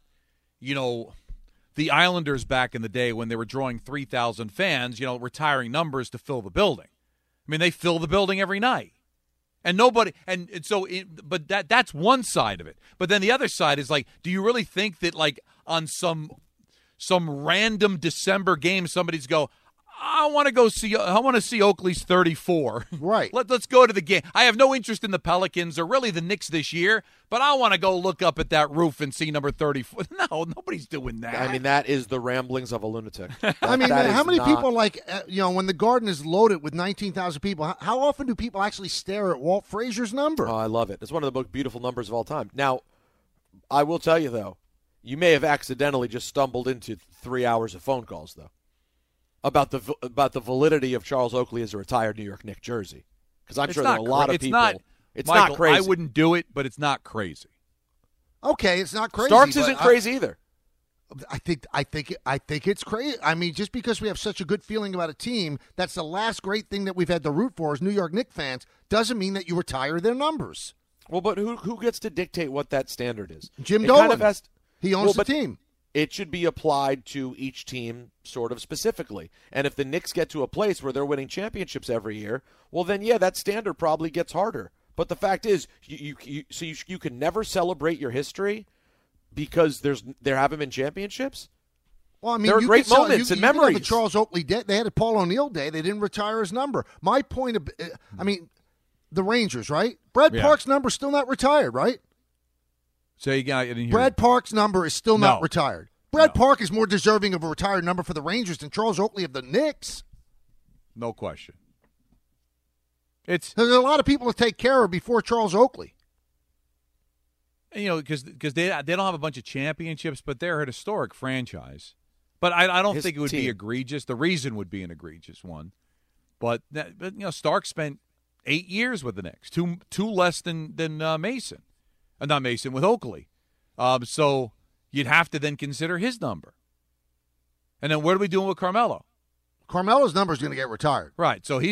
the Islanders back in the day when they were drawing 3,000 fans, retiring numbers to fill the building. I mean, they fill the building every night. And nobody, but that's one side of it. But then the other side is like, do you really think that like on some random December game, somebody's I want to see Oakley's 34. Right. Let's go to the game. I have no interest in the Pelicans or really the Knicks this year, but I want to go look up at that roof and see number 34. No, nobody's doing that. I mean, that is the ramblings of a lunatic. I mean, how many people when the Garden is loaded with 19,000 people, how often do people actually stare at Walt Frazier's number? Oh, I love it. It's one of the most beautiful numbers of all time. Now, I will tell you, though, you may have accidentally just stumbled into 3 hours of phone calls, though, about the validity of Charles Oakley as a retired New York Knicks jersey. Because I'm sure there are a lot of people. It's Michael, not crazy. I wouldn't do it, but it's not crazy. Okay, it's not crazy. Starks isn't crazy either. I think it's crazy. I mean, just because we have such a good feeling about a team, that's the last great thing that we've had to root for as New York Knicks fans, doesn't mean that you retire their numbers. Well, but who gets to dictate what that standard is? Jim Dolan. He owns the but team. It should be applied to each team sort of specifically. And if the Knicks get to a place where they're winning championships every year, well, then, yeah, that standard probably gets harder. But the fact is, you can never celebrate your history because there haven't been championships. Well, I mean, there are great moments and memories. You have a Charles Oakley day. They had a Paul O'Neill day. They didn't retire his number. My point of, the Rangers, right? Brad Park's number's still not retired, right? So you got Brad Park's number is still not retired. Brad Park is more deserving of a retired number for the Rangers than Charles Oakley of the Knicks. No question. There's a lot of people to take care of before Charles Oakley. Because they don't have a bunch of championships, but they're a historic franchise. But I don't think it would be egregious. The reason would be an egregious one. But Stark spent 8 years with the Knicks, two less than Mason. Not Mason, with Oakley. So you'd have to then consider his number. And then what are we doing with Carmelo? Carmelo's number is going to get retired. Right. So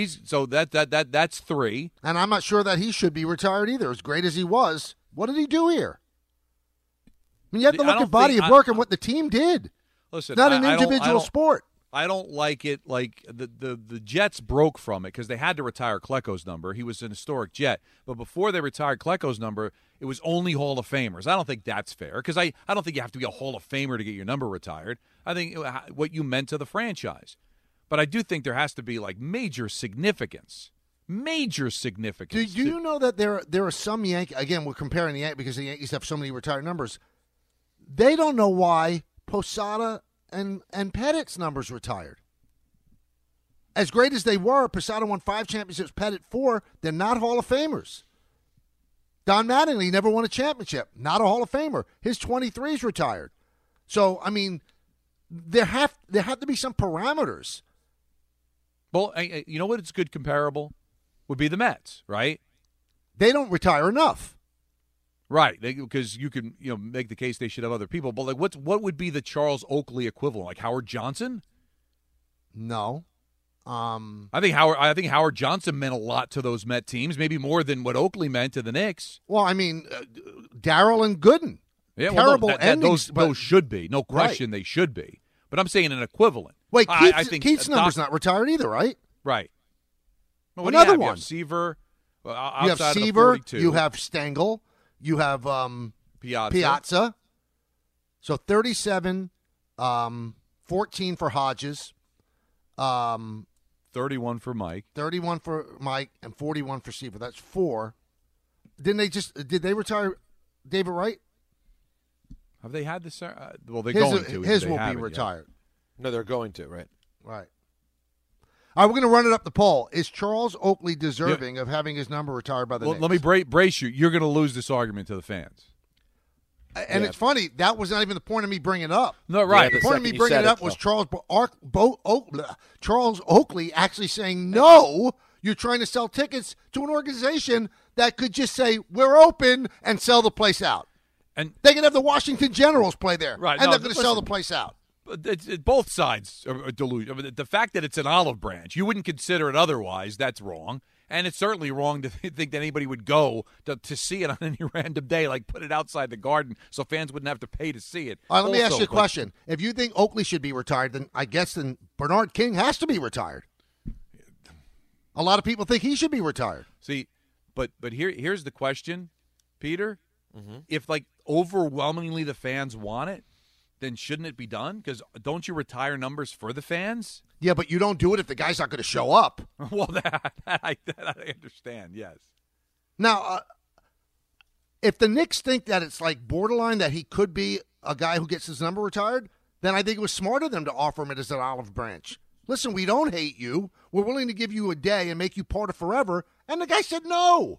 that's 3. And I'm not sure that he should be retired either. As great as he was, what did he do here? I mean, you have to look at body of work and what the team did. Listen, it's not an individual sport. I don't like it. Like the Jets broke from it because they had to retire Klecko's number. He was an historic Jet. But before they retired Klecko's number, it was only Hall of Famers. I don't think that's fair because I don't think you have to be a Hall of Famer to get your number retired. I think what you meant to the franchise. But I do think there has to be like major significance. Major significance. Do you know that there are some Yankees, again, we're comparing the Yankees because the Yankees have so many retired numbers. They don't know why Posada and Pettit's numbers retired. As great as they were, Posada won 5 championships, Pettit 4. They're not Hall of Famers. Don Mattingly never won a championship. Not a Hall of Famer. His 23 is retired. So, I mean, there have to be some parameters. Well, you know what? It's good comparable would be the Mets, right? They don't retire enough. Right, because you can make the case they should have other people. But like, what would be the Charles Oakley equivalent? Like Howard Johnson? No, I think Howard Johnson meant a lot to those Met teams, maybe more than what Oakley meant to the Knicks. Well, I mean, Darryl and Gooden. Yeah, terrible endings. Those should be, no question, They should be. But I'm saying an equivalent. Wait, Keith's number's not retired either, right? Right. Well, Another one. You have Seaver. You have Seaver. You have Stengel. You have Piazza. So 37, 14 for Hodges. 31 for Mike. 31 for Mike and 41 for Seaver. That's 4. Did they retire David Wright? Have they had this? Well, they're going to. His will be retired. No, they're going to, right? Right. All right, we're going to run it up the poll. Is Charles Oakley deserving of having his number retired by the Knicks? Let me brace you. You're going to lose this argument to the fans. And it's funny, that was not even the point of me bringing it up. No, right. The point of me bringing it up was Charles Oakley actually saying, no, you're trying to sell tickets to an organization that could just say, we're open and sell the place out. And they can have the Washington Generals play there, right? And they're going to sell the place out. Both sides are delusional. I mean, the fact that it's an olive branch, you wouldn't consider it otherwise. That's wrong. And it's certainly wrong to think that anybody would go to see it on any random day, like put it outside the Garden so fans wouldn't have to pay to see it. All right, let me ask you a question. If you think Oakley should be retired, then I guess Bernard King has to be retired. A lot of people think he should be retired. See, but here's the question, Peter. Mm-hmm. If, like, overwhelmingly the fans want it, then shouldn't it be done? Because don't you retire numbers for the fans? Yeah, but you don't do it if the guy's not going to show up. Well, that I understand, yes. Now, if the Knicks think that it's like borderline that he could be a guy who gets his number retired, then I think it was smart of them to offer him it as an olive branch. Listen, we don't hate you. We're willing to give you a day and make you part of forever. And the guy said no.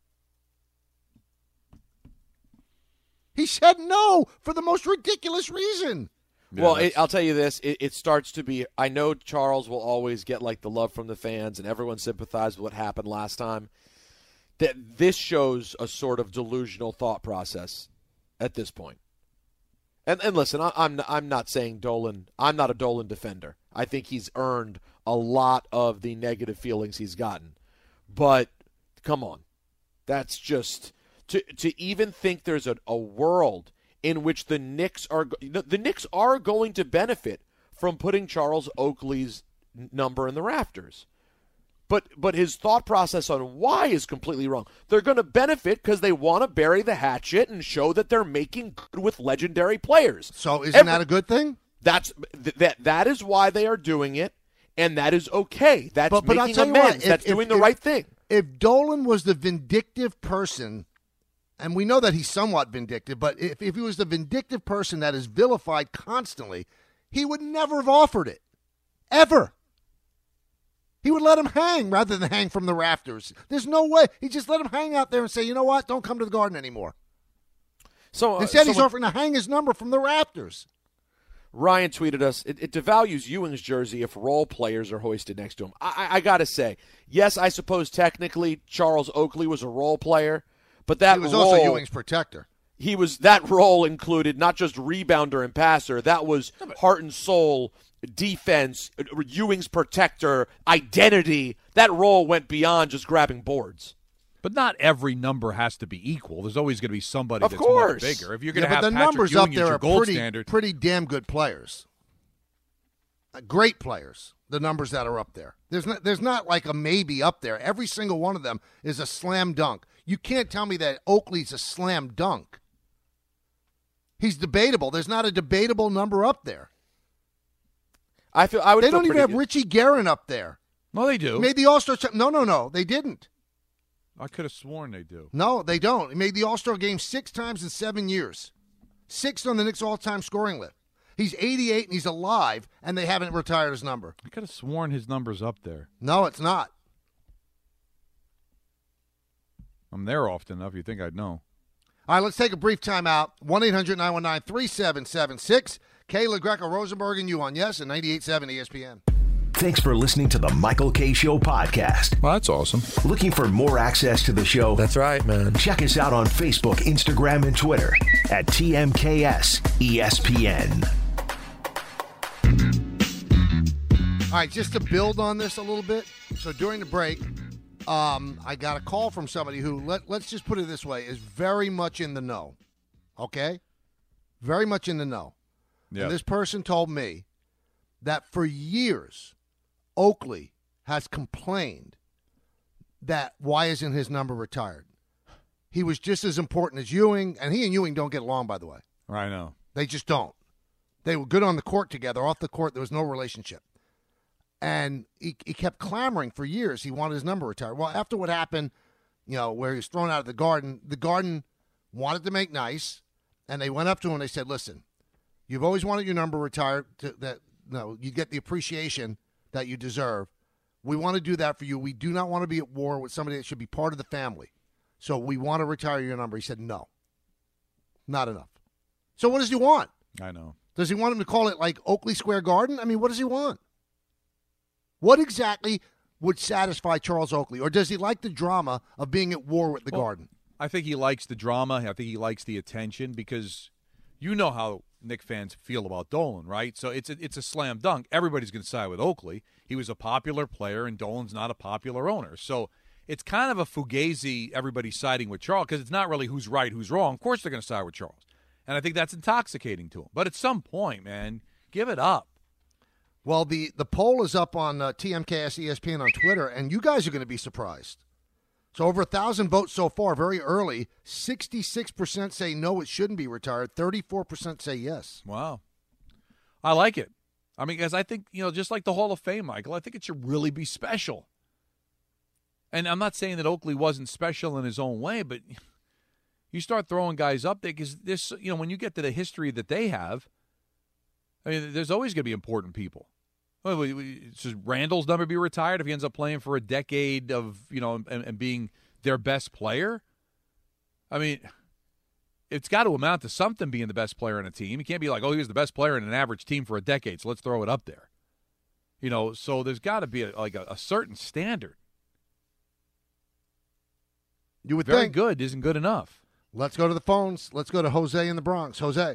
He said no for the most ridiculous reason. Well, I'll tell you this. It starts to be – I know Charles will always get, like, the love from the fans, and everyone sympathized with what happened last time. That this shows a sort of delusional thought process at this point. And listen, I'm not saying Dolan – I'm not a Dolan defender. I think he's earned a lot of the negative feelings he's gotten. But come on. That's just – To even think there's a world in which the Knicks are going to benefit from putting Charles Oakley's number in the rafters. But his thought process on why is completely wrong. They're going to benefit because they want to bury the hatchet and show that they're making good with legendary players. So isn't that a good thing? That is why they are doing it, and that is okay. That's making amends. That's doing the right thing. If Dolan was the vindictive person, and we know that he's somewhat vindictive, but if he was the vindictive person that is vilified constantly, he would never have offered it. Ever. He would let him hang rather than hang from the rafters. There's no way. He just let him hang out there and say, you know what, don't come to the Garden anymore. Instead, he's offering to hang his number from the rafters. Ryan tweeted us, it devalues Ewing's jersey if role players are hoisted next to him. I got to say, yes, I suppose technically Charles Oakley was a role player, but that he was role, also Ewing's protector. That role included not just rebounder and passer, that was heart and soul, defense, Ewing's protector, identity. That role went beyond just grabbing boards. But not every number has to be equal. There's always going to be somebody of that's course. much bigger. If you're going to have the Patrick numbers Ewing up there as your are gold standard, pretty damn good players. Great players, the numbers that are up there. There's not like a maybe up there. Every single one of them is a slam dunk. You can't tell me that Oakley's a slam dunk. He's debatable. There's not a debatable number up there. They don't even have Richie Guerin up there. No, they do. Made the All-Star. No, they didn't. I could have sworn they do. No, they don't. He made the All-Star game 6 times in 7 years. 6th on the Knicks all-time scoring list. He's 88 and he's alive, and they haven't retired his number. I could have sworn his number's up there. No, it's not. I'm there often enough. You think I'd know. All right, let's take a brief timeout. 1-800-919-3776. Kayla Greco-Rosenberg and you on Yes and 98.7 ESPN. Thanks for listening to the Michael K. Show podcast. Well, that's awesome. Looking for more access to the show? That's right, man. Check us out on Facebook, Instagram, and Twitter at TMKS ESPN. All right, just to build on this a little bit. So during the break, I got a call from somebody who, let's just put it this way, is very much in the know. Okay? Very much in the know. Yeah. And this person told me that for years, Oakley has complained that why isn't his number retired? He was just as important as Ewing, and he and Ewing don't get along, by the way. I know. They just don't. They were good on the court together. Off the court, there was no relationship. And he kept clamoring for years. He wanted his number retired. Well, after what happened, where he was thrown out of the Garden wanted to make nice, and they went up to him and they said, listen, you've always wanted your number retired you get the appreciation that you deserve. We want to do that for you. We do not want to be at war with somebody that should be part of the family. So we want to retire your number. He said, no, not enough. So what does he want? I know. Does he want him to call it like Oakley Square Garden? I mean, what does he want? What exactly would satisfy Charles Oakley? Or does he like the drama of being at war with the Garden? I think he likes the drama. I think he likes the attention because you know how Knicks fans feel about Dolan, right? So it's a slam dunk. Everybody's going to side with Oakley. He was a popular player, and Dolan's not a popular owner. So it's kind of a fugazi, everybody siding with Charles, because it's not really who's right, who's wrong. Of course they're going to side with Charles. And I think that's intoxicating to him. But at some point, man, give it up. Well, the poll is up on TMKS ESPN on Twitter, and you guys are going to be surprised. So over 1,000 votes so far, very early. 66% say no, it shouldn't be retired. 34% say yes. Wow. I like it. I mean, because I think, just like the Hall of Fame, Michael, I think it should really be special. And I'm not saying that Oakley wasn't special in his own way, but you start throwing guys up there because this, when you get to the history that they have, I mean, there's always going to be important people. Should Randall's number be retired if he ends up playing for a decade of, and being their best player? I mean, it's got to amount to something being the best player in a team. You can't be like, he was the best player in an average team for a decade, so let's throw it up there. So there's got to be a certain standard. You would Very think. good isn't good enough. Let's go to the phones. Let's go to Jose in the Bronx. Jose.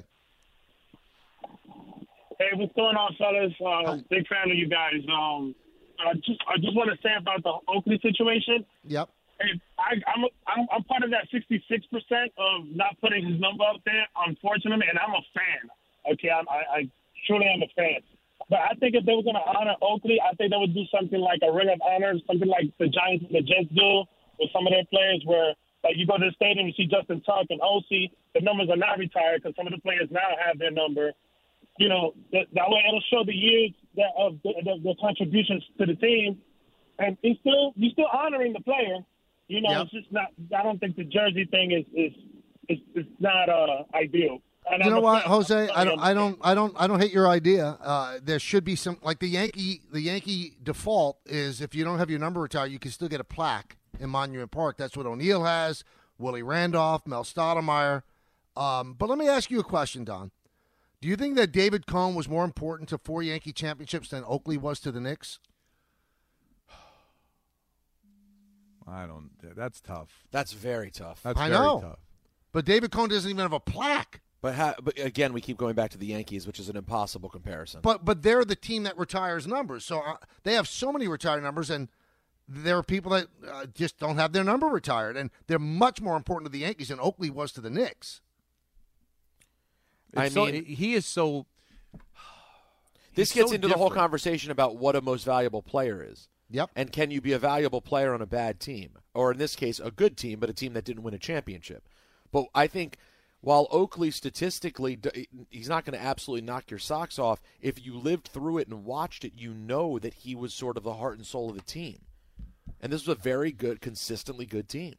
Hey, what's going on, fellas? Big fan of you guys. I just want to say about the Oakley situation. Yep. Hey, I'm part of that 66% of not putting his number up there, unfortunately, and I'm a fan. Okay, I truly am a fan. But I think if they were going to honor Oakley, I think they would do something like a Ring of Honor, something like the Giants and the Jets do with some of their players where, like, you go to the stadium, you see Justin Tuck and O.C., the numbers are not retired because some of the players now have their number. You know, that way it'll show the years of the contributions to the team. And you're still honoring the player. You know, It's just not. I don't think the jersey thing is not ideal. And you know what, Jose? I don't hate your idea. There should be some, like the Yankee default is if you don't have your number retired, you can still get a plaque in Monument Park. That's what O'Neill has, Willie Randolph, Mel Stoudemire. But let me ask you a question, Don. Do you think that David Cone was more important to 4 Yankee championships than Oakley was to the Knicks? That's tough. That's very tough. That's I very know. tough. But David Cone doesn't even have a plaque. But again, we keep going back to the Yankees, which is an impossible comparison. But they're the team that retires numbers. So they have so many retired numbers, and there are people that just don't have their number retired. And they're much more important to the Yankees than Oakley was to the Knicks. He is so. This gets into the whole conversation about what a most valuable player is. Yep. And can you be a valuable player on a bad team? Or in this case, a good team, but a team that didn't win a championship. But I think while Oakley statistically, he's not going to absolutely knock your socks off, if you lived through it and watched it, you know that he was sort of the heart and soul of the team. And this was a very good, consistently good team.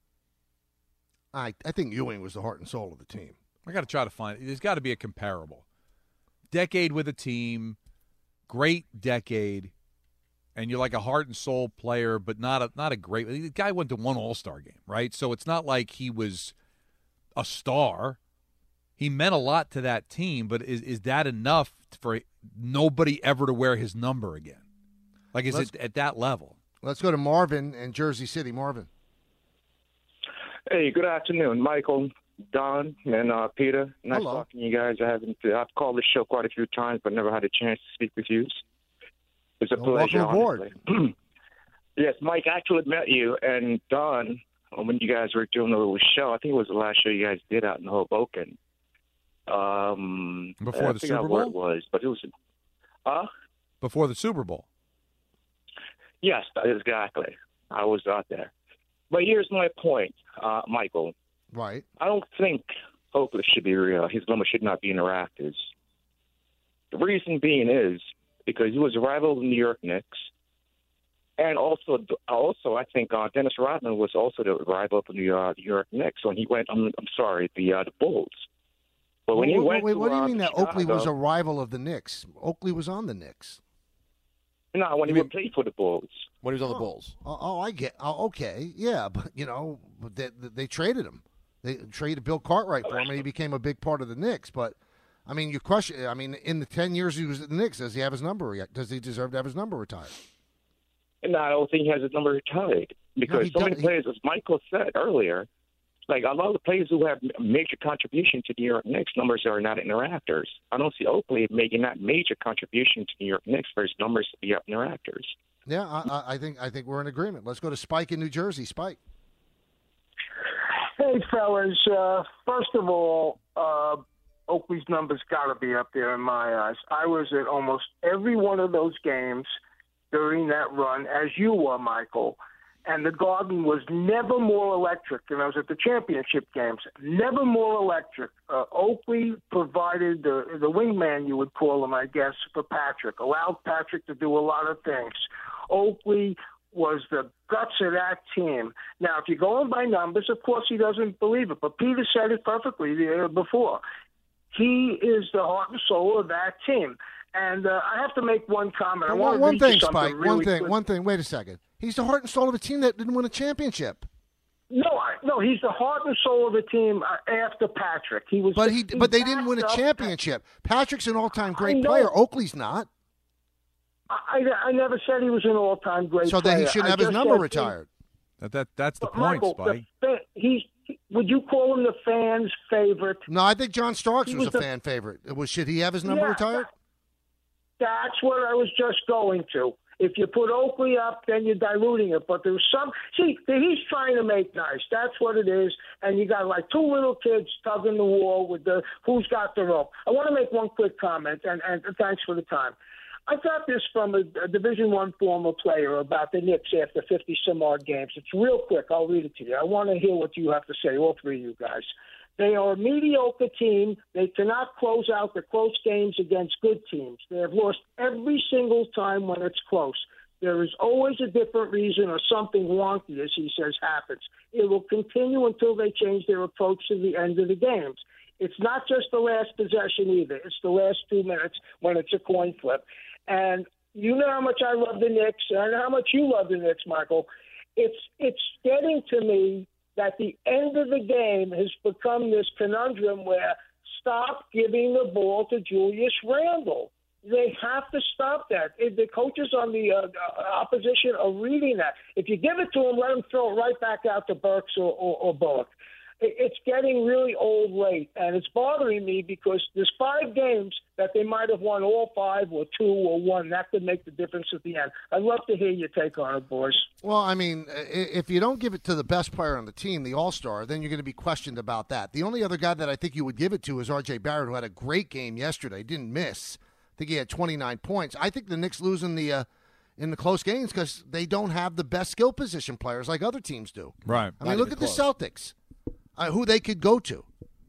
I think Ewing was the heart and soul of the team. I got to try to find it. There's got to be a comparable. Decade with a team, great decade, and you're like a heart and soul player, but not a great. The guy went to one All-Star game, right? So it's not like he was a star. He meant a lot to that team, but is that enough for nobody ever to wear his number again? Like, is it at that level? Let's go to Marvin in Jersey City. Marvin. Hey, good afternoon, Michael, Don, and Peter. Nice Hello. talking to you guys. I've called this show quite a few times, but never had a chance to speak with you. It's a pleasure. Welcome aboard. Yes, Mike, I actually met you and Don when you guys were doing a little show. I think it was the last show you guys did out in Hoboken. Before the Super Bowl? What it was, but it was. Before the Super Bowl. Yes, exactly. I was out there. But here's my point, Michael. Right. I don't think Oakley should be real. His number should not be in the rafters. The reason being is because he was a rival of the New York Knicks. And also I think Dennis Rodman was also the rival of the New York Knicks when he went, the Bulls. But when he went what do you mean that Chicago, Oakley was a rival of the Knicks? Oakley was on the Knicks. No, when he played for the Bulls. When he was on the Bulls. I get. Okay, yeah, but they traded him. They traded Bill Cartwright for him, and he became a big part of the Knicks. But I mean, you question. I mean, in the 10 years he was at the Knicks, does he have his number? Does he deserve to have his number retired? No, I don't think he has his number retired because many players, as Michael said earlier, like a lot of the players who have major contribution to the New York Knicks, numbers are not in the rafters. I don't see Oakley making that major contribution to New York Knicks for his numbers to be up in the rafters. Yeah, I think we're in agreement. Let's go to Spike in New Jersey. Spike. Hey, fellas. First of all, Oakley's numbers got to be up there in my eyes. I was at almost every one of those games during that run, as you were, Michael. And the Garden was never more electric than I was at the championship games. Never more electric. Oakley provided the wingman, you would call him, I guess, for Patrick. Allowed Patrick to do a lot of things. Oakley was the guts of that team. Now, if you're going by numbers, of course he doesn't believe it. But Peter said it perfectly before. He is the heart and soul of that team. And I have to make one comment. I want one to thing, Spike. Really one thing. Wait a second. He's the heart and soul of a team that didn't win a championship. No, he's the heart and soul of the team after Patrick. He was, but they didn't win a championship. Patrick's an all-time great player. Oakley's not. I never said he was an all-time great player. So then he shouldn't have his number retired. That's the point, Spike. Would you call him the fans' favorite? No, I think John Starks was a fan favorite. Should he have his number retired? That's what I was just going to. If you put Oakley up, then you're diluting it. But there's he's trying to make nice. That's what it is. And you got like two little kids tugging the war with the who's got the rope. I want to make one quick comment, and thanks for the time. I got this from a Division I former player about the Knicks after 50-some-odd games. It's real quick. I'll read it to you. I want to hear what you have to say, all three of you guys. They are a mediocre team. They cannot close out the close games against good teams. They have lost every single time when it's close. There is always a different reason or something wonky, as he says, happens. It will continue until they change their approach to the end of the games. It's not just the last possession either. It's the last 2 minutes when it's a coin flip. And you know how much I love the Knicks and how much you love the Knicks, Michael. It's getting to me that the end of the game has become this conundrum where stop giving the ball to Julius Randle. They have to stop that. The coaches on the opposition are reading that. If you give it to them, let them throw it right back out to Burks or Bullock. It's getting really old late, and it's bothering me because there's 5 games that they might have won all 5 or 2 or 1. That could make the difference at the end. I'd love to hear your take on it, boys. Well, I mean, if you don't give it to the best player on the team, the all-star, then you're going to be questioned about that. The only other guy that I think you would give it to is R.J. Barrett, who had a great game yesterday, didn't miss. I think he had 29 points. I think the Knicks lose in the close games because they don't have the best skill position players like other teams do. Right. I mean, look at the Celtics. Who they could go to.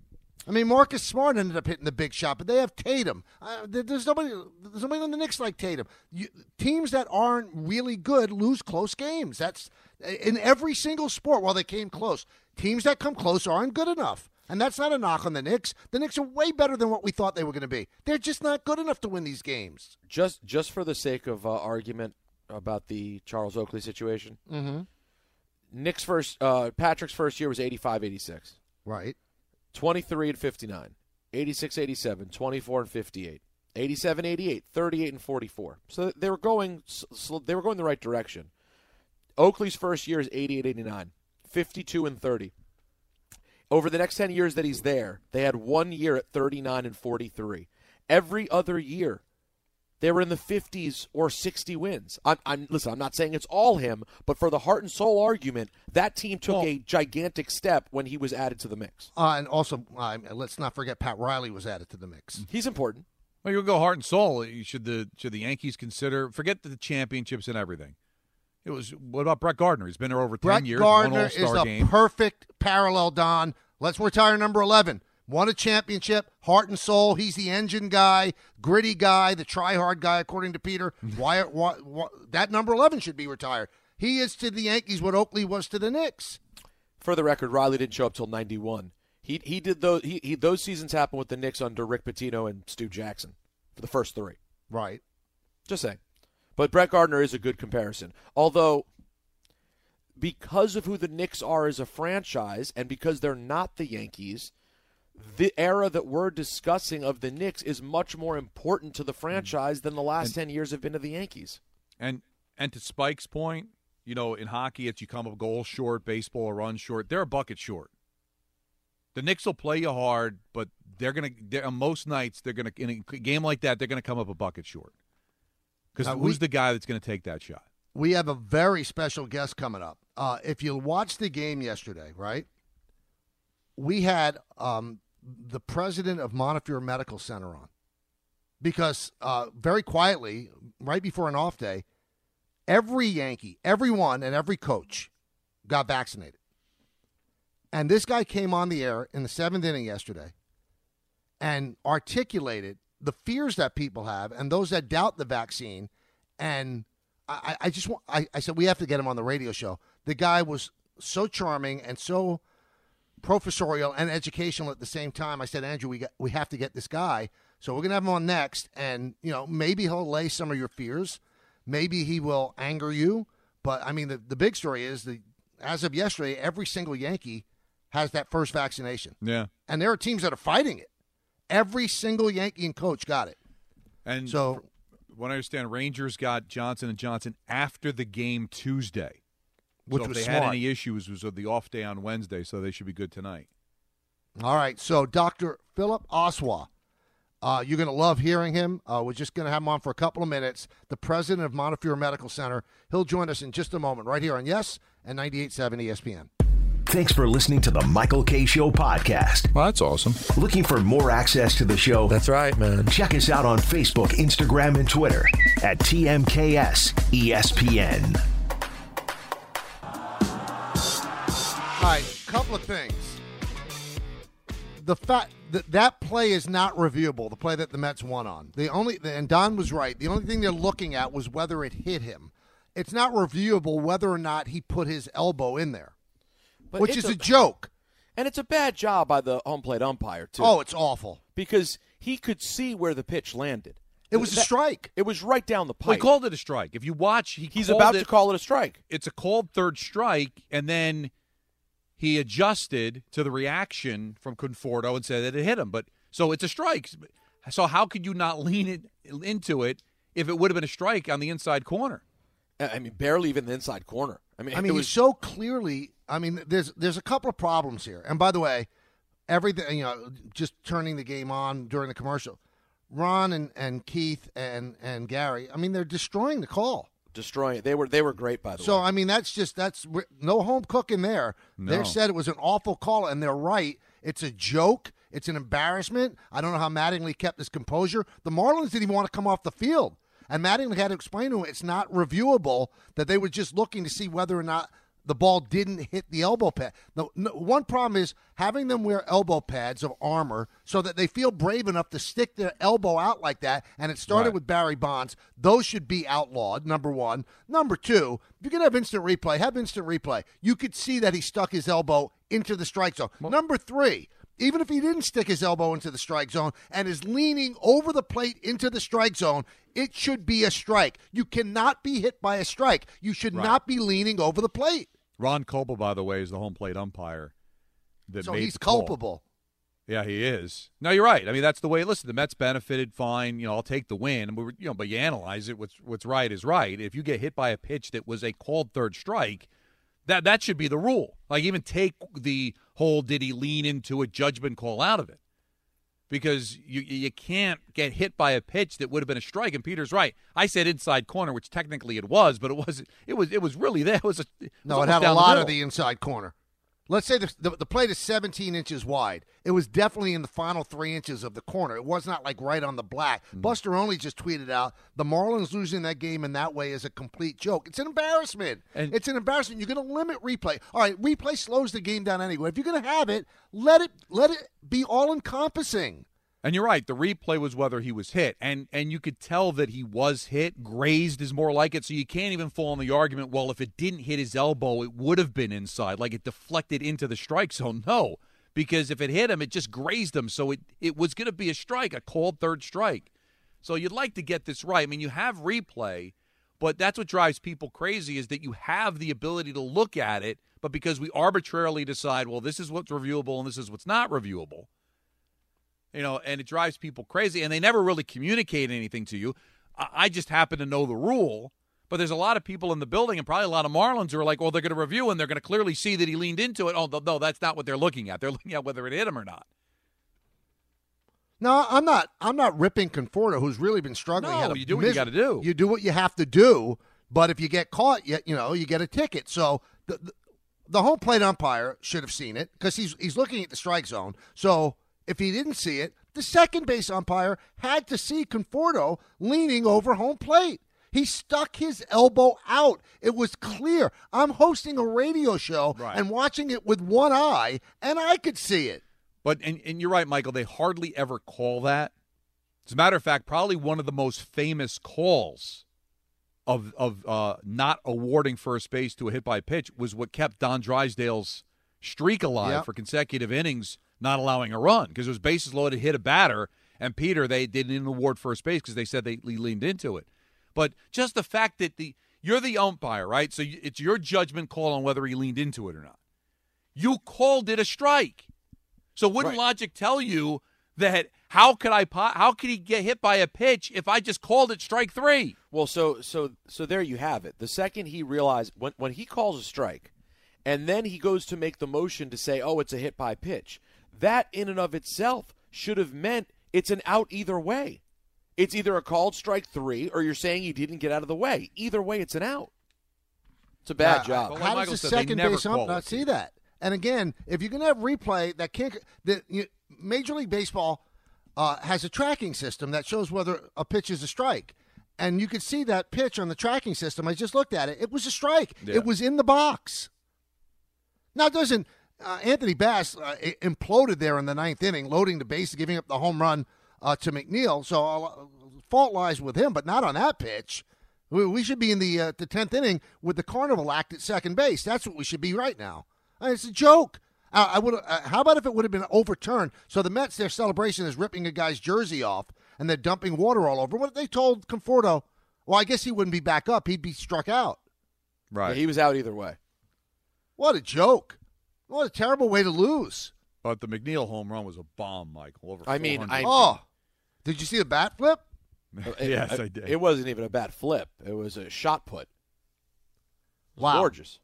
I mean, Marcus Smart ended up hitting the big shot, but they have Tatum. There's nobody on the Knicks like Tatum. Teams that aren't really good lose close games. That's in every single sport. While they came close, teams that come close aren't good enough, and that's not a knock on the Knicks. The Knicks are way better than what we thought they were going to be. They're just not good enough to win these games. Just for the sake of argument about the Charles Oakley situation. Mm-hmm. Patrick's first year was 85-86. Right. 23 and 59. 86-87, 24 and 58. 87-88, 38 and 44. So they were going the right direction. Oakley's first year is 88-89, 52 and 30. Over the next 10 years that he's there, they had 1 year at 39 and 43. Every other year, they were in the 50s or 60 wins. Listen, I'm not saying it's all him, but for the heart and soul argument, that team took a gigantic step when he was added to the mix. And also, let's not forget Pat Riley was added to the mix. He's important. Well, you'll go heart and soul. Should the Yankees consider, forget the championships and everything. What about Brett Gardner? He's been there over 10 years. Brett Gardner won All-Star is a game. perfect parallel, Don. Let's retire number 11. Won a championship, heart and soul. He's the engine guy, gritty guy, the try-hard guy, according to Peter. Why that number 11 should be retired. He is to the Yankees what Oakley was to the Knicks. For the record, Riley didn't show up till 91. He did those seasons happened with the Knicks under Rick Pitino and Stu Jackson for the first 3. Right. Just saying. But Brett Gardner is a good comparison. Although, because of who the Knicks are as a franchise and because they're not the Yankees, the era that we're discussing of the Knicks is much more important to the franchise than the last 10 years have been to the Yankees. And to Spike's point, in hockey, it's you come a goal short, baseball a run short. They're a bucket short. The Knicks will play you hard, but on most nights, in a game like that, they're going to come up a bucket short. Because who's the guy that's going to take that shot? We have a very special guest coming up. If you watched the game yesterday, right, we had the president of Montefiore Medical Center on because very quietly, right before an off day, every Yankee, everyone and every coach got vaccinated. And this guy came on the air in the 7th inning yesterday and articulated the fears that people have and those that doubt the vaccine. And I said, we have to get him on the radio show. The guy was so charming and so professorial and educational at the same time. I said, Andrew, we have to get this guy. So we're going to have him on next. And, maybe he'll allay some of your fears. Maybe he will anger you. But, I mean, the big story is as of yesterday, every single Yankee has that first vaccination. Yeah. And there are teams that are fighting it. Every single Yankee and coach got it. And so, what I understand, Rangers got Johnson & Johnson after the game Tuesday. Which so if was they smart. had any issues, it was the off day on Wednesday, so they should be good tonight. All right, so Dr. Philip Oswa, You're going to love hearing him. We're just going to have him on for a couple of minutes. The president of Montefiore Medical Center. He'll join us in just a moment right here on Yes and 98.7 ESPN. Thanks for listening to the Michael K. Show podcast. Well, that's awesome. Looking for more access to the show? That's right, man. Check us out on Facebook, Instagram, and Twitter at TMKS ESPN. All right, couple of things. The fact that play is not reviewable, the play that the Mets won on. And Don was right, the only thing they're looking at was whether it hit him. It's not reviewable whether or not he put his elbow in there, which is a joke. And it's a bad job by the home plate umpire, too. Oh, it's awful. Because he could see where the pitch landed. It was a strike. It was right down the pipe. Well, he called it a strike. If you watch, he's about to call it a strike. It's a called third strike, and then he adjusted to the reaction from Conforto and said that it hit him. So it's a strike. So how could you not lean into it if it would have been a strike on the inside corner? I mean, barely even the inside corner. I mean, he's so clearly. I mean, there's a couple of problems here. And by the way, everything, just turning the game on during the commercial, Ron and Keith and Gary, I mean, they're destroying the call. Destroying it. They were great, by the way. So, I mean, that's no home cooking there. No. They said it was an awful call, and they're right. It's a joke. It's an embarrassment. I don't know how Mattingly kept his composure. The Marlins didn't even want to come off the field. And Mattingly had to explain to him it's not reviewable, that they were just looking to see whether or not the ball didn't hit the elbow pad. One problem is having them wear elbow pads of armor so that they feel brave enough to stick their elbow out like that, and it started with Barry Bonds. Those should be outlawed, number one. Number two, if you can have instant replay, have instant replay. You could see that he stuck his elbow into the strike zone. Number three, even if he didn't stick his elbow into the strike zone and is leaning over the plate into the strike zone, it should be a strike. You cannot be hit by a strike. You should not be leaning over the plate. Ron Coble, by the way, is the home plate umpire. So he's culpable. Yeah, he is. No, you're right. I mean, that's the way. Listen, the Mets benefited. Fine, I'll take the win. But you analyze it. What's right is right. If you get hit by a pitch that was a called third strike, that should be the rule. Like, even take the whole did he lean into a judgment call out of it, because you can't get hit by a pitch that would have been a strike. And Peter's right. I said inside corner, which technically it was, but it was really there. It had a lot of the inside corner. Let's say the plate is 17 inches wide. It was definitely in the final 3 inches of the corner. It was not like right on the black. Buster Olney just tweeted out, the Marlins losing that game in that way is a complete joke. It's an embarrassment. It's an embarrassment. You're going to limit replay. All right, replay slows the game down anyway. If you're going to have it, let it be all-encompassing. And you're right. The replay was whether he was hit. And you could tell that he was hit. Grazed is more like it. So you can't even fall on the argument, well, if it didn't hit his elbow, it would have been inside. Like it deflected into the strike zone. No, because if it hit him, it just grazed him. So it was going to be a strike, a called third strike. So you'd like to get this right. I mean, you have replay, but that's what drives people crazy is that you have the ability to look at it, but because we arbitrarily decide, well, this is what's reviewable and this is what's not reviewable, and it drives people crazy, and they never really communicate anything to you. I just happen to know the rule, but there's a lot of people in the building and probably a lot of Marlins who are like, well, they're going to review, and they're going to clearly see that he leaned into it. Oh, no, that's not what they're looking at. They're looking at whether it hit him or not. No, I'm not ripping Conforto, who's really been struggling. No, you do what you got to do. You do what you have to do, but if you get caught, you get a ticket. So the home plate umpire should have seen it because he's looking at the strike zone. So if he didn't see it, the second base umpire had to see Conforto leaning over home plate. He stuck his elbow out. It was clear. I'm hosting a radio show and watching it with one eye, and I could see it. But and you're right, Michael, they hardly ever call that. As a matter of fact, probably one of the most famous calls of not awarding first base to a hit by pitch was what kept Don Drysdale's streak alive for consecutive innings, not allowing a run, because it was bases loaded, hit a batter, and Peter, they didn't award first base because they said they leaned into it. But just the fact that you're the umpire, right? So it's your judgment call on whether he leaned into it or not. You called it a strike. So wouldn't logic tell you that how could he get hit by a pitch if I just called it strike three? Well, so there you have it. The second he realized when he calls a strike, and then he goes to make the motion to say, oh, it's a hit by pitch, that in and of itself should have meant it's an out either way. It's either a called strike 3 or you're saying he didn't get out of the way. Either way, it's an out. It's a bad job. How does the second base ump not see that? And again, if you're going to have replay, Major League Baseball has a tracking system that shows whether a pitch is a strike. And you could see that pitch on the tracking system. I just looked at it. It was a strike. Yeah. It was in the box. Now, doesn't Anthony Bass imploded there in the 9th inning, loading the base, giving up the home run to McNeil. So fault lies with him, but not on that pitch. We should be in the 10th inning with the Carnival Act at second base. That's what we should be right now. It's a joke. How about if it would have been overturned? So the Mets, their celebration is ripping a guy's jersey off, and they're dumping water all over. What if they told Conforto? Well, I guess he wouldn't be back up. He'd be struck out. Right. Yeah, he was out either way. What a joke. What a terrible way to lose. But the McNeil home run was a bomb, Michael. Did you see the bat flip? Yes, I did. It wasn't even a bat flip. It was a shot put. Wow. Gorgeous.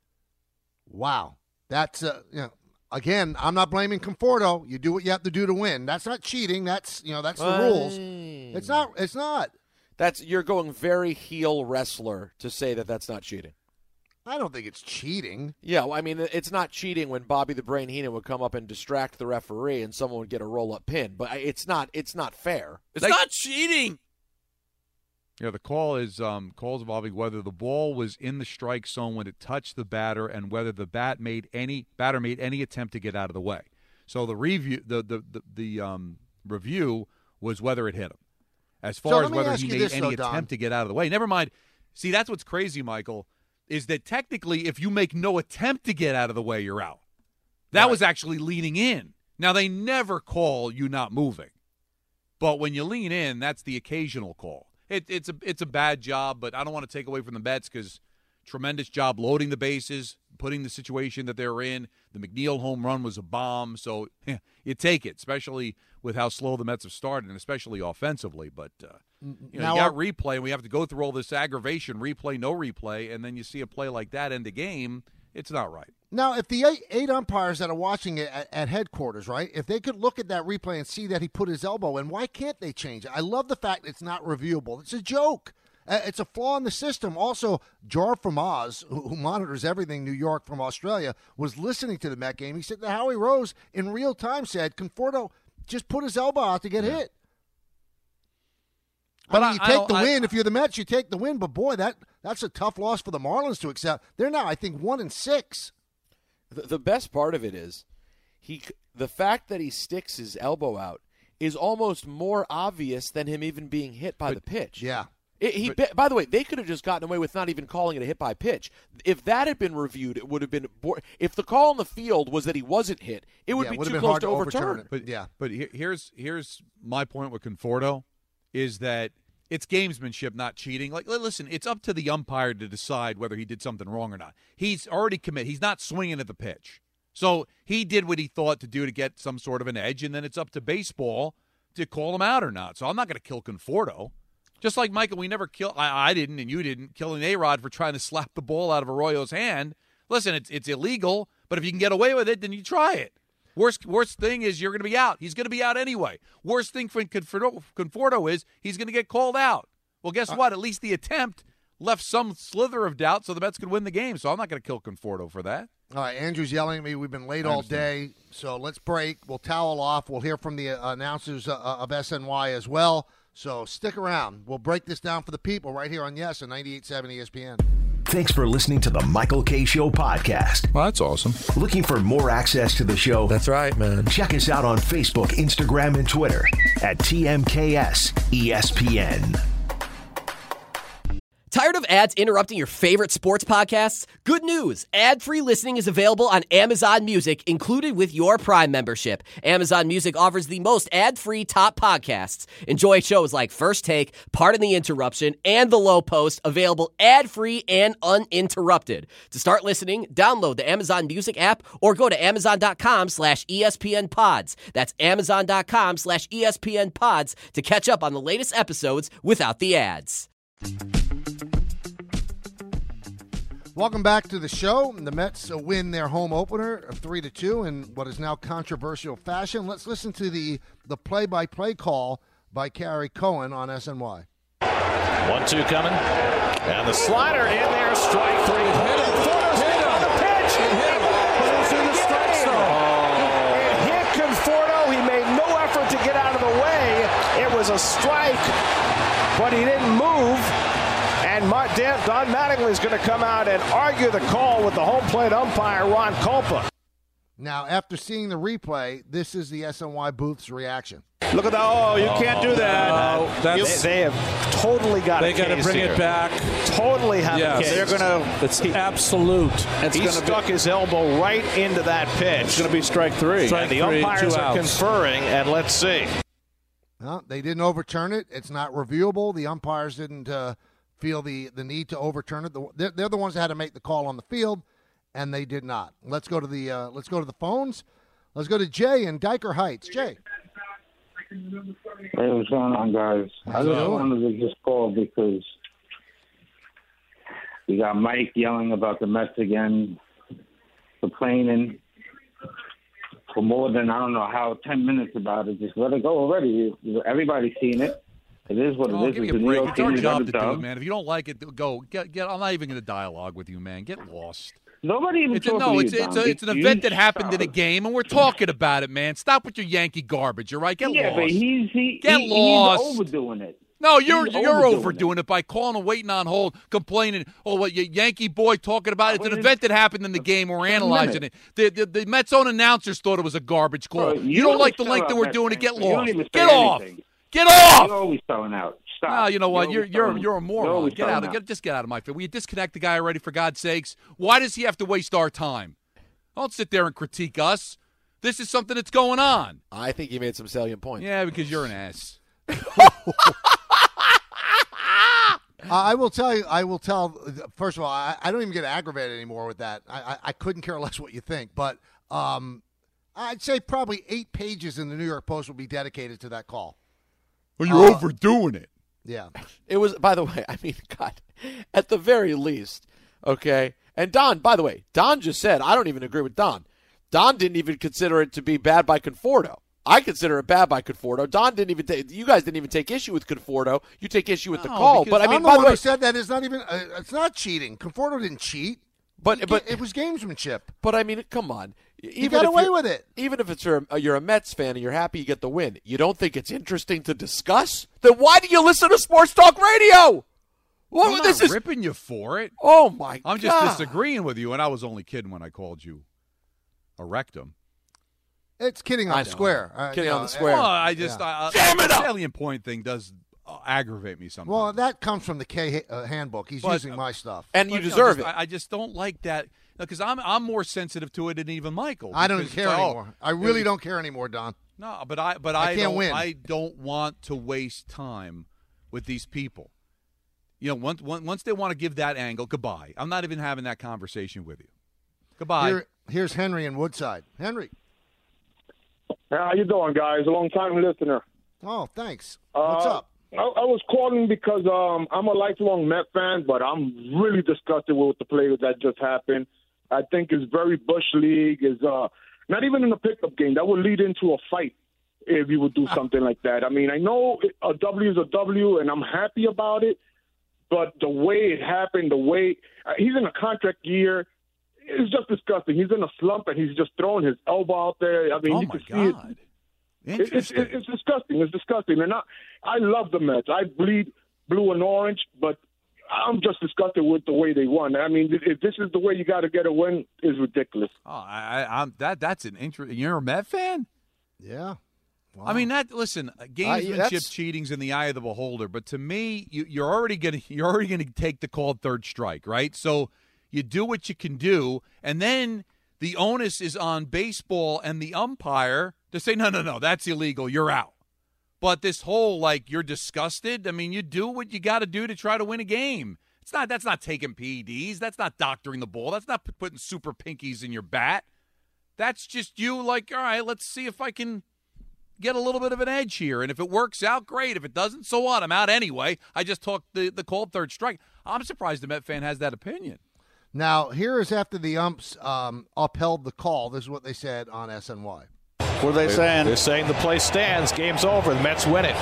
Wow. That's, again, I'm not blaming Conforto. You do what you have to do to win. That's not cheating. That's the rules. It's not. You're going very heel wrestler to say that that's not cheating. I don't think it's cheating. Yeah, well, I mean, it's not cheating when Bobby the Brain Heenan would come up and distract the referee and someone would get a roll-up pin. But it's not fair. It's not cheating. Yeah, the call is calls involving whether the ball was in the strike zone when it touched the batter and whether the batter made any attempt to get out of the way. So the review review was whether it hit him. As far as whether he made any attempt to get out of the way. Never mind. See, that's what's crazy, Michael, is that technically if you make no attempt to get out of the way, you're out. That was actually leaning in. Now, they never call you not moving. But when you lean in, that's the occasional call. It's a bad job, but I don't want to take away from the Mets because tremendous job loading the bases, putting the situation that they're in. The McNeil home run was a bomb, so you take it, especially with how slow the Mets have started, and especially offensively. But you got replay, and we have to go through all this aggravation, replay, no replay, and then you see a play like that end the game. It's not right. Now, if the eight umpires that are watching it at headquarters, right, if they could look at that replay and see that he put his elbow in, why can't they change it? I love the fact it's not reviewable. It's a joke. It's a flaw in the system. Also, Jar from Oz, who monitors everything New York from Australia, was listening to the Met game. He said that Howie Rose in real time said Conforto just put his elbow out to get hit. But you take the win. If you're the Mets, you take the win. But, boy, that's a tough loss for the Marlins to accept. They're now, I think, 1-6. The best part of it is the fact that he sticks his elbow out is almost more obvious than him even being hit by the pitch. Yeah. By the way, they could have just gotten away with not even calling it a hit by pitch. If that had been reviewed, it would have been. If the call on the field was that he wasn't hit, it would be too close to overturn. But here's my point with Conforto is that it's gamesmanship, not cheating. Like, listen, it's up to the umpire to decide whether he did something wrong or not. He's already committed. He's not swinging at the pitch. So he did what he thought to do to get some sort of an edge, and then it's up to baseball to call him out or not. So I'm not going to kill Conforto. Just like, Michael, we never kill – I didn't and you didn't kill an A-Rod for trying to slap the ball out of Arroyo's hand. Listen, it's illegal, but if you can get away with it, then you try it. Worst thing is you're going to be out. He's going to be out anyway. Worst thing for Conforto is he's going to get called out. Well, guess what? At least the attempt left some slither of doubt so the Mets could win the game. So I'm not going to kill Conforto for that. All right, Andrew's yelling at me. We've been late all day, so let's break. We'll towel off. We'll hear from the announcers of SNY as well. So stick around. We'll break this down for the people right here on Yes on 98.7 ESPN. Thanks for listening to the Michael K. Show podcast. Well, that's awesome. Looking for more access to the show? That's right, man. Check us out on Facebook, Instagram, and Twitter at TMKS ESPN. Tired of ads interrupting your favorite sports podcasts? Good news! Ad-free listening is available on Amazon Music, included with your Prime membership. Amazon Music offers the most ad-free top podcasts. Enjoy shows like First Take, Pardon the Interruption, and The Low Post, available ad-free and uninterrupted. To start listening, download the Amazon Music app or go to Amazon.com/ESPN Pods. That's Amazon.com/ESPN Pods to catch up on the latest episodes without the ads. Welcome back to the show. The Mets win their home opener of 3-2 in what is now controversial fashion. Let's listen to the play-by-play call by Gary Cohen on SNY. 1-2 coming. And the slider in there, strike three. Hit him on the pitch. It hit him. It in the strike zone. It hit Conforto. He made no effort to get out of the way. It was a strike, but he didn't move. And Don Mattingly is going to come out and argue the call with the home plate umpire, Ron Culpa. Now, after seeing the replay, this is the SNY booth's reaction. Look at that. Oh, you can't do that. They have totally got They got to bring it back. Totally have a case. They're going to. It's absolute. He stuck his elbow right into that pitch. It's going to be strike three. And the umpires are conferring, and let's see. Well, they didn't overturn it. It's not reviewable. The umpires didn't feel the need to overturn it. They're the ones that had to make the call on the field, and they did not. Let's go to the phones. Let's go to Jay in Diker Heights. Jay. Hey, what's going on, guys? I just wanted to just call because we got Mike yelling about the Mets again, complaining for more than, 10 minutes about it. Just let it go already. Everybody's seen it. It is what it is. Give me a break. It's our job to do it, man. If you don't like it, go. Get. I'm not even going to dialogue with you, man. Get lost. Nobody even it's an event that happened in a game, and we're talking about it, man. Stop with your Yankee garbage, all right? Get lost. Yeah, but he's lost. overdoing it. No, you're overdoing it by calling and waiting on hold, complaining. Oh, what your Yankee boy talking about? It's an event that happened in the game. We're analyzing it. The Mets' own announcers thought it was a garbage call. You don't like the length that we're doing it. Get lost. Get off. Get off. You're always throwing out. Stop. No, you know what? You're a moron. Get out. Just get out of my face. Will you disconnect the guy already, for God's sakes? Why does he have to waste our time? Don't sit there and critique us. This is something that's going on. I think you made some salient points. Yeah, because you're an ass. I will tell. First of all, I don't even get aggravated anymore with that. I couldn't care less what you think. But I'd say probably 8 pages in the New York Post will be dedicated to that call. Well, you're overdoing it. Yeah. It was, by the way, I mean, God, at the very least, okay? And Don, by the way, Don just said, I don't even agree with Don. Don didn't even consider it to be bad by Conforto. I consider it bad by Conforto. Don didn't even you guys didn't even take issue with Conforto. You take issue with the call. But I mean, by the way, who said that it's not even it's not cheating. Conforto didn't cheat. But it was gamesmanship. But I mean, come on. He got away with it. Even if you're a Mets fan and you're happy you get the win, you don't think it's interesting to discuss? Then why do you listen to Sports Talk Radio? Well, I'm not ripping you for it. Oh, my God. I'm just disagreeing with you, and I was only kidding when I called you a rectum. It's kidding on the square. Kidding on the square. Well, I just the salient point thing does aggravate me sometimes. Well, that comes from the K handbook. He's using my stuff. And you deserve it. I just don't like that. Because I'm more sensitive to it than even Michael. I don't care anymore. I really don't care anymore, Don. No, but I can't win. I don't want to waste time with these people. You know, once they want to give that angle, goodbye. I'm not even having that conversation with you. Goodbye. Here's Henry in Woodside. Henry. How you doing, guys? A long-time listener. Oh, thanks. What's up? I was calling because I'm a lifelong Met fan, but I'm really disgusted with the play that just happened. I think it's very Bush League. Is not even in a pickup game. That would lead into a fight if you would do something like that. I mean, I know a W is a W, and I'm happy about it, but the way it happened, the way he's in a contract year, it's just disgusting. He's in a slump, and he's just throwing his elbow out there. I mean, you can see it. It's disgusting. It's disgusting. And I love the Mets. I bleed blue and orange, but I'm just disgusted with the way they won. I mean, if this is the way you got to get a win, is ridiculous. Oh, that's an interest. You're a Met fan? Yeah. Wow. I mean, gamesmanship, cheating's in the eye of the beholder. But to me, you're already going to take the called third strike, right? So you do what you can do, and then the onus is on baseball and the umpire to say, no, that's illegal. You're out. But this whole, you're disgusted, I mean, you do what you got to do to try to win a game. That's not taking PEDs. That's not doctoring the ball. That's not putting super pinkies in your bat. That's just you all right, let's see if I can get a little bit of an edge here. And if it works out, great. If it doesn't, so what? I'm out anyway. I just talked the called third strike. I'm surprised the Met fan has that opinion. Now, here is after the umps upheld the call. This is what they said on SNY. What are they saying? They're saying the play stands. Game's over. The Mets win it.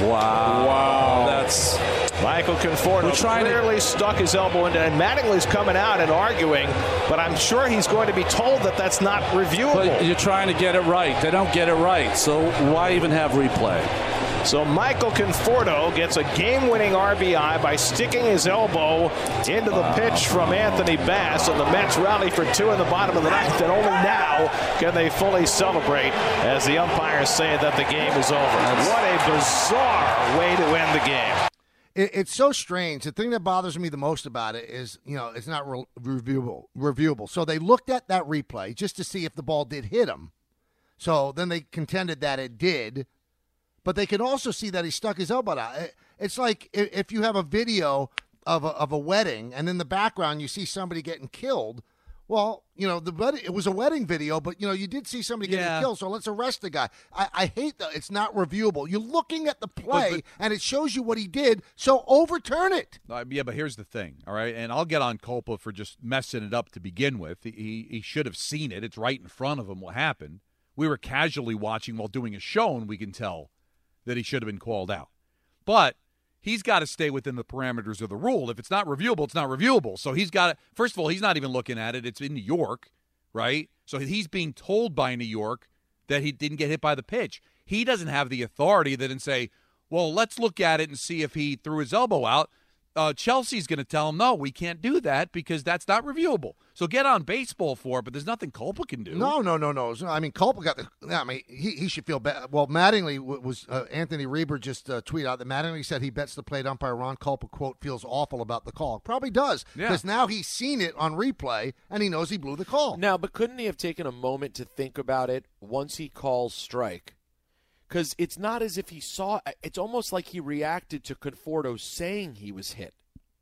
Wow. That's Michael Conforto clearly stuck his elbow into it. And Mattingly's coming out and arguing, but I'm sure he's going to be told that that's not reviewable. But you're trying to get it right. They don't get it right, so why even have replay? So Michael Conforto gets a game-winning RBI by sticking his elbow into the pitch from Anthony Bass, and the Mets rally for 2 in the bottom of the ninth, and only now can they fully celebrate as the umpires say that the game is over. What a bizarre way to end the game. It's so strange. The thing that bothers me the most about it is, it's not reviewable. So they looked at that replay just to see if the ball did hit him. So then they contended that it did. But they can also see that he stuck his elbow out. It's like if you have a video of a wedding and in the background you see somebody getting killed. Well, it was a wedding video, but, you did see somebody getting killed, so let's arrest the guy. I hate that it's not reviewable. You're looking at the play, and it shows you what he did, so overturn it. Yeah, but here's the thing, all right? And I'll get on Culpa for just messing it up to begin with. He should have seen it. It's right in front of him what happened. We were casually watching while doing a show, and we can tell that he should have been called out. But he's got to stay within the parameters of the rule. If it's not reviewable, it's not reviewable. So he's got to, first of all, he's not even looking at it. It's in New York, right? So he's being told by New York that he didn't get hit by the pitch. He doesn't have the authority that and say, well, let's look at it and see if he threw his elbow out. Chelsea's going to tell him, no, we can't do that because that's not reviewable. So get on baseball for it, but there's nothing Culpa can do. No. I mean, Culpa got he should feel bad. Well, Mattingly was Anthony Reber just tweeted out that Mattingly said he bets the plate umpire Ron Culpa, quote, feels awful about the call. Probably does, because now he's seen it on replay and he knows he blew the call. Now, but couldn't he have taken a moment to think about it once he calls strike? Because it's not as if he saw – it's almost like he reacted to Conforto saying he was hit.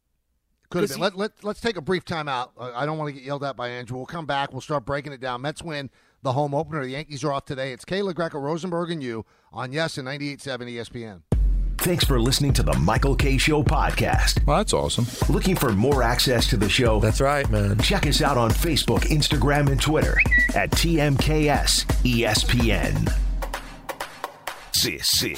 Could have been. Let's take a brief timeout. I don't want to get yelled at by Andrew. We'll come back. We'll start breaking it down. Mets win the home opener. The Yankees are off today. It's Kayla Greco, Rosenberg, and you on Yes and 98.7 ESPN. Thanks for listening to the Michael K. Show podcast. Well, that's awesome. Looking for more access to the show? That's right, man. Check us out on Facebook, Instagram, and Twitter at TMKS ESPN. This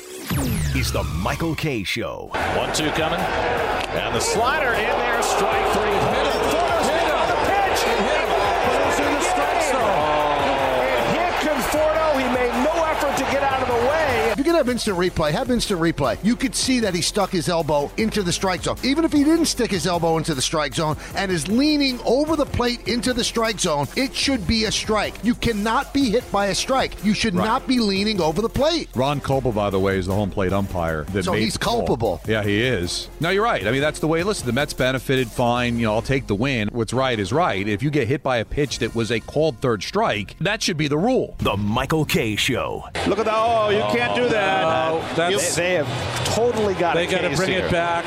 is the Michael K. Show. 1-2 coming. And the slider in there, strike 3. Hit him. On the pitch. Hit him. But it's in the strike zone. It hit Conforto. He made no effort to get out of the way. If you can have instant replay. You could see that he stuck his elbow into the strike zone. Even if he didn't stick his elbow into the strike zone and is leaning over the plate into the strike zone, it should be a strike. You cannot be hit by a strike. You should not be leaning over the plate. Ron Culpa, by the way, is the home plate umpire. So he's culpable. Yeah, he is. No, you're right. I mean, that's the way. Listen, the Mets benefited, fine. I'll take the win. What's right is right. If you get hit by a pitch that was a called third strike, that should be the rule. The Michael K. Show. Look at that. Oh, you can't do that. They have totally got They got to bring it back.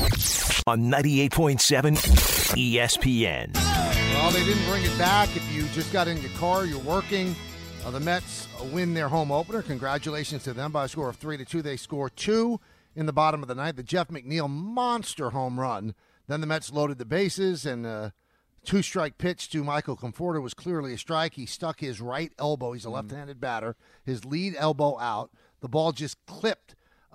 On 98.7 ESPN. Well, they didn't bring it back. If you just got in your car, you're working. The Mets win their home opener. Congratulations to them by a score of 3-2. They score 2 in the bottom of the ninth. The Jeff McNeil monster home run. Then the Mets loaded the bases, and a 2-strike pitch to Michael Conforto was clearly a strike. He stuck his right elbow. He's a left-handed batter. His lead elbow out. The ball just clipped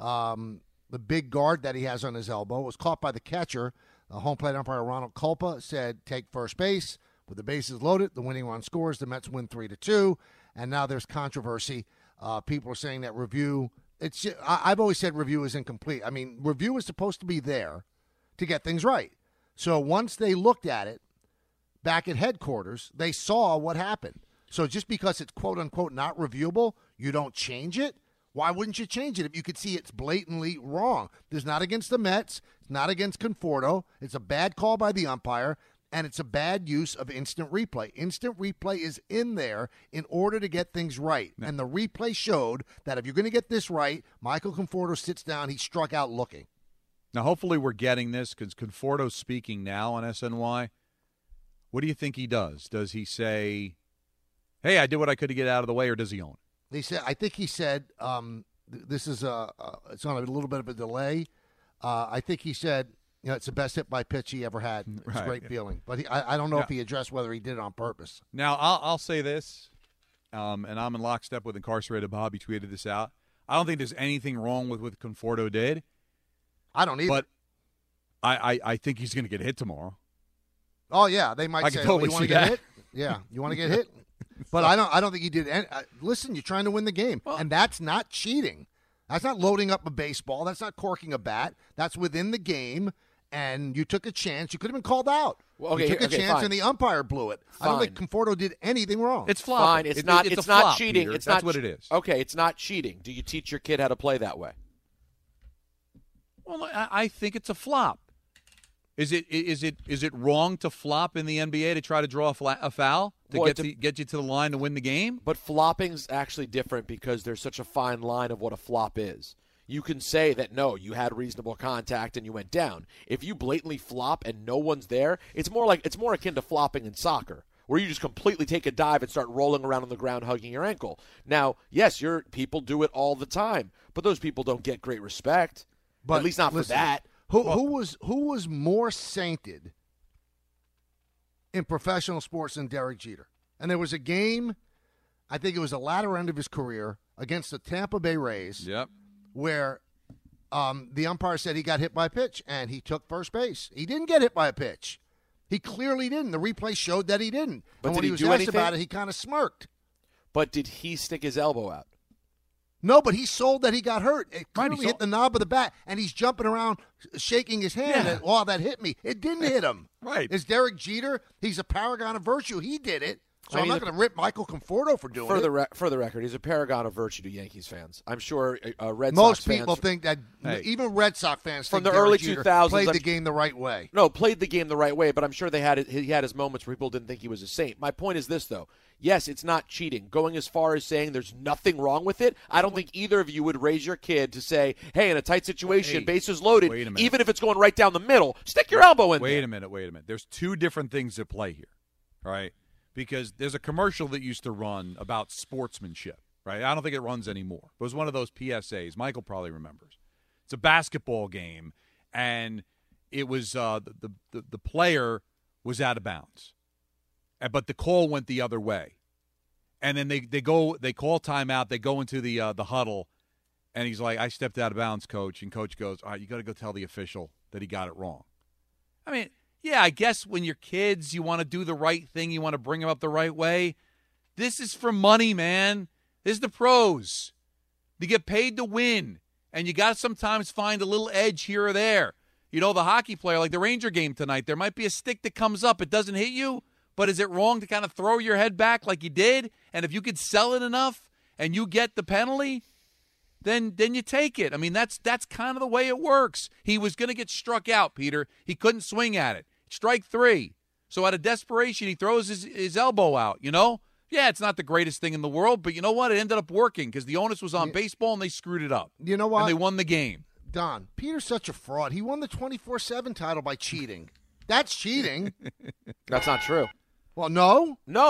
the big guard that he has on his elbow. It was caught by the catcher. Home plate umpire Ronald Culpa said, take first base. With the bases loaded, the winning run scores. The Mets win 3-2. And now there's controversy. People are saying that review, I've always said review is incomplete. I mean, review is supposed to be there to get things right. So once they looked at it back at headquarters, they saw what happened. So just because it's quote-unquote not reviewable, you don't change it? Why wouldn't you change it if you could see it's blatantly wrong? It's not against the Mets. It's not against Conforto. It's a bad call by the umpire, and it's a bad use of instant replay. Instant replay is in there in order to get things right. And the replay showed that if you're going to get this right, Michael Conforto sits down, he struck out looking. Now, hopefully we're getting this because Conforto's speaking now on SNY. What do you think he does? Does he say, hey, I did what I could to get out of the way, or does he own it? I think he said, this is it's on a little bit of a delay. I think he said, it's the best hit by pitch he ever had. It's Right. a great feeling. But I don't know if he addressed whether he did it on purpose. Now, I'll say this, and I'm in lockstep with Incarcerated Bob. He tweeted this out. I don't think there's anything wrong with what Conforto did. I don't either. But I think he's going to get hit tomorrow. Oh, yeah. They might say, totally you want to see get that. hit? Yeah. You want to get hit? But I don't think he did. Listen, you're trying to win the game. And that's not cheating. That's not loading up a baseball. That's not corking a bat. That's within the game. And you took a chance. You could have been called out. Well, okay, you took a chance, fine. and the umpire blew it. I don't think Conforto did anything wrong. It's flopping. Fine. It's not flop, cheating. Peter. It's That's not what it is. Okay, it's not cheating. Do you teach your kid how to play that way? Well, I think it's a flop. Is it wrong to flop in the NBA to try to draw a foul to get you to the line to win the game? But flopping's actually different because there's such a fine line of what a flop is. You can say that, no, you had reasonable contact and you went down. If you blatantly flop and no one's there, it's more akin to flopping in soccer, where you just completely take a dive and start rolling around on the ground hugging your ankle. Now, yes, people do it all the time, but those people don't get great respect, at least not for that. Who was more sainted in professional sports than Derek Jeter? And there was a game, I think it was the latter end of his career, against the Tampa Bay Rays. Yep. Where the umpire said he got hit by a pitch, and he took first base. He didn't get hit by a pitch. He clearly didn't. The replay showed that he didn't. But and when did he he was do asked anything? about it, he kind of smirked. But did he stick his elbow out? No, but he sold that he got hurt. It clearly hit the knob of the bat, and he's jumping around, shaking his hand. And, oh, that hit me. It didn't hit him. Right. It's Derek Jeter. He's a paragon of virtue. He did it. So I I'm mean, not going to rip Michael Conforto for doing it. For the record, he's a paragon of virtue to Yankees fans. I'm sure Red Most Sox fans. people think that, even Red Sox fans from think the early Derek Jeter 2000s, played the game the right way. No, played the game the right way, but I'm sure he had his moments where people didn't think he was a saint. My point is this, though. Yes, it's not cheating. Going as far as saying there's nothing wrong with it, I don't think either of you would raise your kid to say, hey, in a tight situation, bases loaded, even if it's going right down the middle, stick your elbow in there. Wait a minute. There's two different things at play here, right? Because there's a commercial that used to run about sportsmanship, right? I don't think it runs anymore. It was one of those PSAs. Michael probably remembers. It's a basketball game, and it was the player was out of bounds, but the call went the other way. And then they call timeout. They go into the huddle, and he's like, "I stepped out of bounds, coach." And coach goes, "All right, you got to go tell the official that he got it wrong." I mean, yeah, I guess when you're kids, you want to do the right thing. You want to bring them up the right way. This is for money, man. This is the pros. They get paid to win, and you got to sometimes find a little edge here or there. You know, the hockey player, like the Ranger game tonight, there might be a stick that comes up. It doesn't hit you, but is it wrong to kind of throw your head back like you did? And if you could sell it enough and you get the penalty, then you take it. I mean, that's kind of the way it works. He was going to get struck out, Peter. He couldn't swing at it. Strike 3. So out of desperation, he throws his elbow out, you know? Yeah, it's not the greatest thing in the world, but you know what? It ended up working because the onus was on baseball, and they screwed it up. You know what? And they won the game. Don, Peter's such a fraud. He won the 24/7 title by cheating. That's cheating. That's not true. Well, no. No,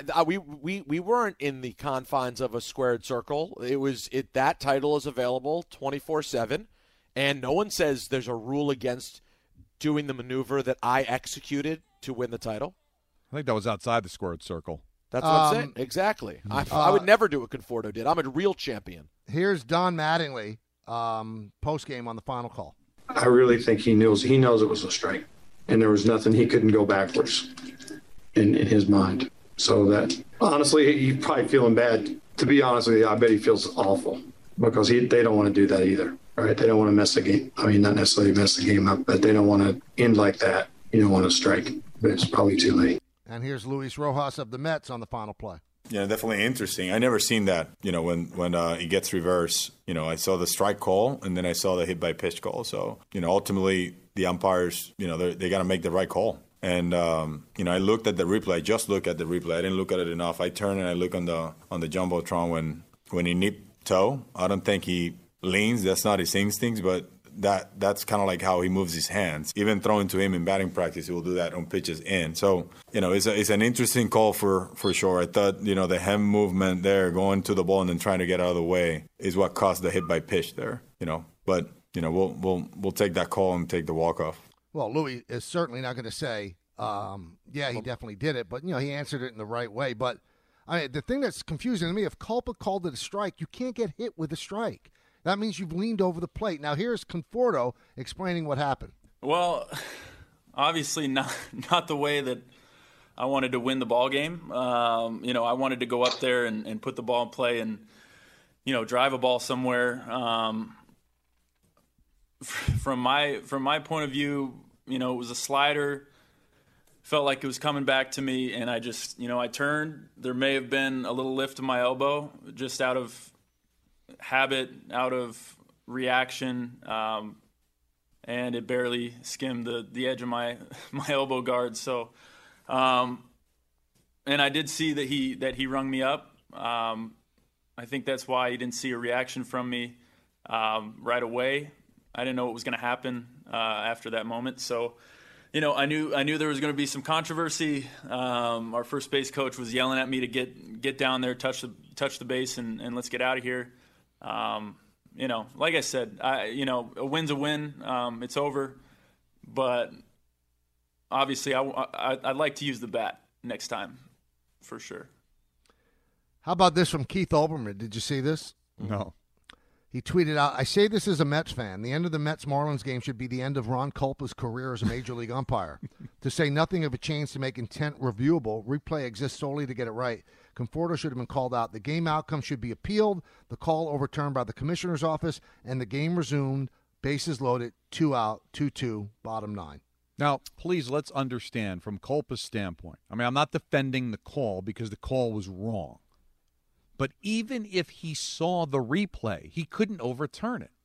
we weren't in the confines of a squared circle. That title is available 24/7, and no one says there's a rule against doing the maneuver that I executed to win the title. I think that was outside the squared circle. That's what I'm saying. Exactly. I would never do what Conforto did. I'm a real champion. Here's Don Mattingly, post-game on the final call. I really think he knows it was a strike, and there was nothing he couldn't go backwards in his mind. So that, honestly, he's probably feeling bad. To be honest with you, I bet he feels awful because they don't want to do that either. Right? They don't want to mess the game. I mean, not necessarily mess the game up, but they don't want to end like that. You don't want to strike, but it's probably too late. And here's Luis Rojas of the Mets on the final play. Yeah, definitely interesting. I never seen that. You know, when it gets reversed. You know, I saw the strike call and then I saw the hit by pitch call. So you know, ultimately the umpires, you know, they got to make the right call. And you know, I looked at the replay. I just looked at the replay. I didn't look at it enough. I turned and I look on the jumbotron when he nipped toe. I don't think he leans. That's not his instincts, but that's kind of like how he moves his hands. Even throwing to him in batting practice, he will do that on pitches in. So, you know, it's an interesting call for sure. I thought, you know, the hand movement there, going to the ball and then trying to get out of the way is what caused the hit by pitch there, you know. But, you know, we'll take that call and take the walk-off. Well, Louis is certainly not going to say, yeah, he definitely did it, but, he answered it in the right way. But the thing that's confusing to me, if Culpa called it a strike, you can't get hit with a strike. That means you've leaned over the plate. Now, here's Conforto explaining what happened. Well, obviously not the way that I wanted to win the ball game. I wanted to go up there and put the ball in play and, drive a ball somewhere. From my point of view, it was a slider. Felt like it was coming back to me, and I just, I turned. There may have been a little lift of my elbow, just out of habit, out of reaction, and it barely skimmed the edge of my elbow guard. So, and I did see that he rung me up. I think that's why he didn't see a reaction from me right away. I didn't know what was going to happen after that moment. So, I knew there was going to be some controversy. Our first base coach was yelling at me to get down there, touch the base, and let's get out of here. Like I said, a win's a win. It's over, but obviously I'd like to use the bat next time, for sure. How about this from Keith Olbermann? Did you see this? No. He tweeted out, I say this as a Mets fan. The end of the Mets-Marlins game should be the end of Ron Culpa's career as a Major League umpire. To say nothing of a change to make intent reviewable, replay exists solely to get it right. Conforto should have been called out. The game outcome should be appealed, the call overturned by the commissioner's office, and the game resumed, bases loaded, 2 out, 2-2, bottom 9. Now, please, let's understand from Culpa's standpoint. I mean, I'm not defending the call because the call was wrong. But even if he saw the replay, he couldn't overturn it.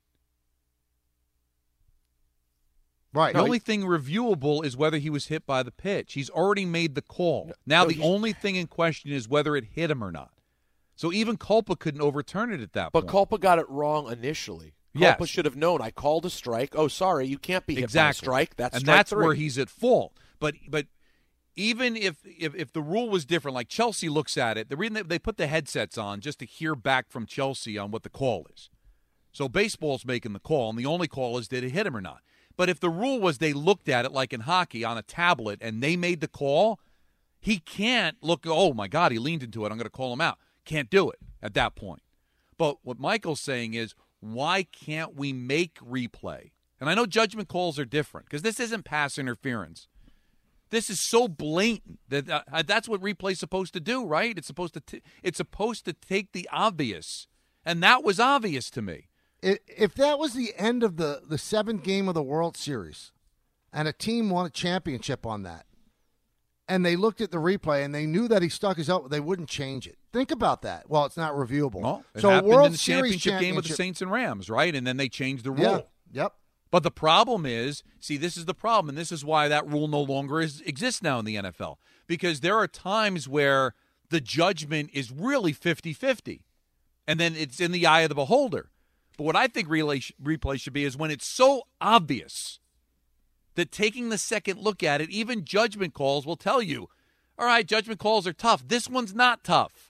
Right. The only thing reviewable is whether he was hit by the pitch. He's already made the call. Now the only thing in question is whether it hit him or not. So even Culpa couldn't overturn it at that point. But Culpa got it wrong initially. Culpa should have known. I called a strike. Oh, sorry, you can't be hit by a strike. That's and strike that's 3. where he's at fault. But even if the rule was different, like Chelsea looks at it, the reason they put the headsets on just to hear back from Chelsea on what the call is. So baseball's making the call, and the only call is did it hit him or not. But if the rule was they looked at it like in hockey on a tablet and they made the call, he can't look, oh, my God, he leaned into it, I'm going to call him out. Can't do it at that point. But what Michael's saying is, why can't we make replay? And I know judgment calls are different because this isn't pass interference. This is so blatant that that's what replay's supposed to do, right? It's supposed to take the obvious, and that was obvious to me. If that was the end of the 7th game of the World Series, and a team won a championship on that, and they looked at the replay and they knew that he stuck his elbow, they wouldn't change it. Think about that. Well, it's not reviewable. Well, it so happened World in the Series championship game with the Saints and Rams, right? And then they changed the rule. Yeah. Yep. But the problem is, this is the problem, and this is why that rule no longer exists now in the NFL. Because there are times where the judgment is really 50-50, and then it's in the eye of the beholder. But what I think replay should be is when it's so obvious that taking the second look at it, even judgment calls will tell you, all right, judgment calls are tough. This one's not tough.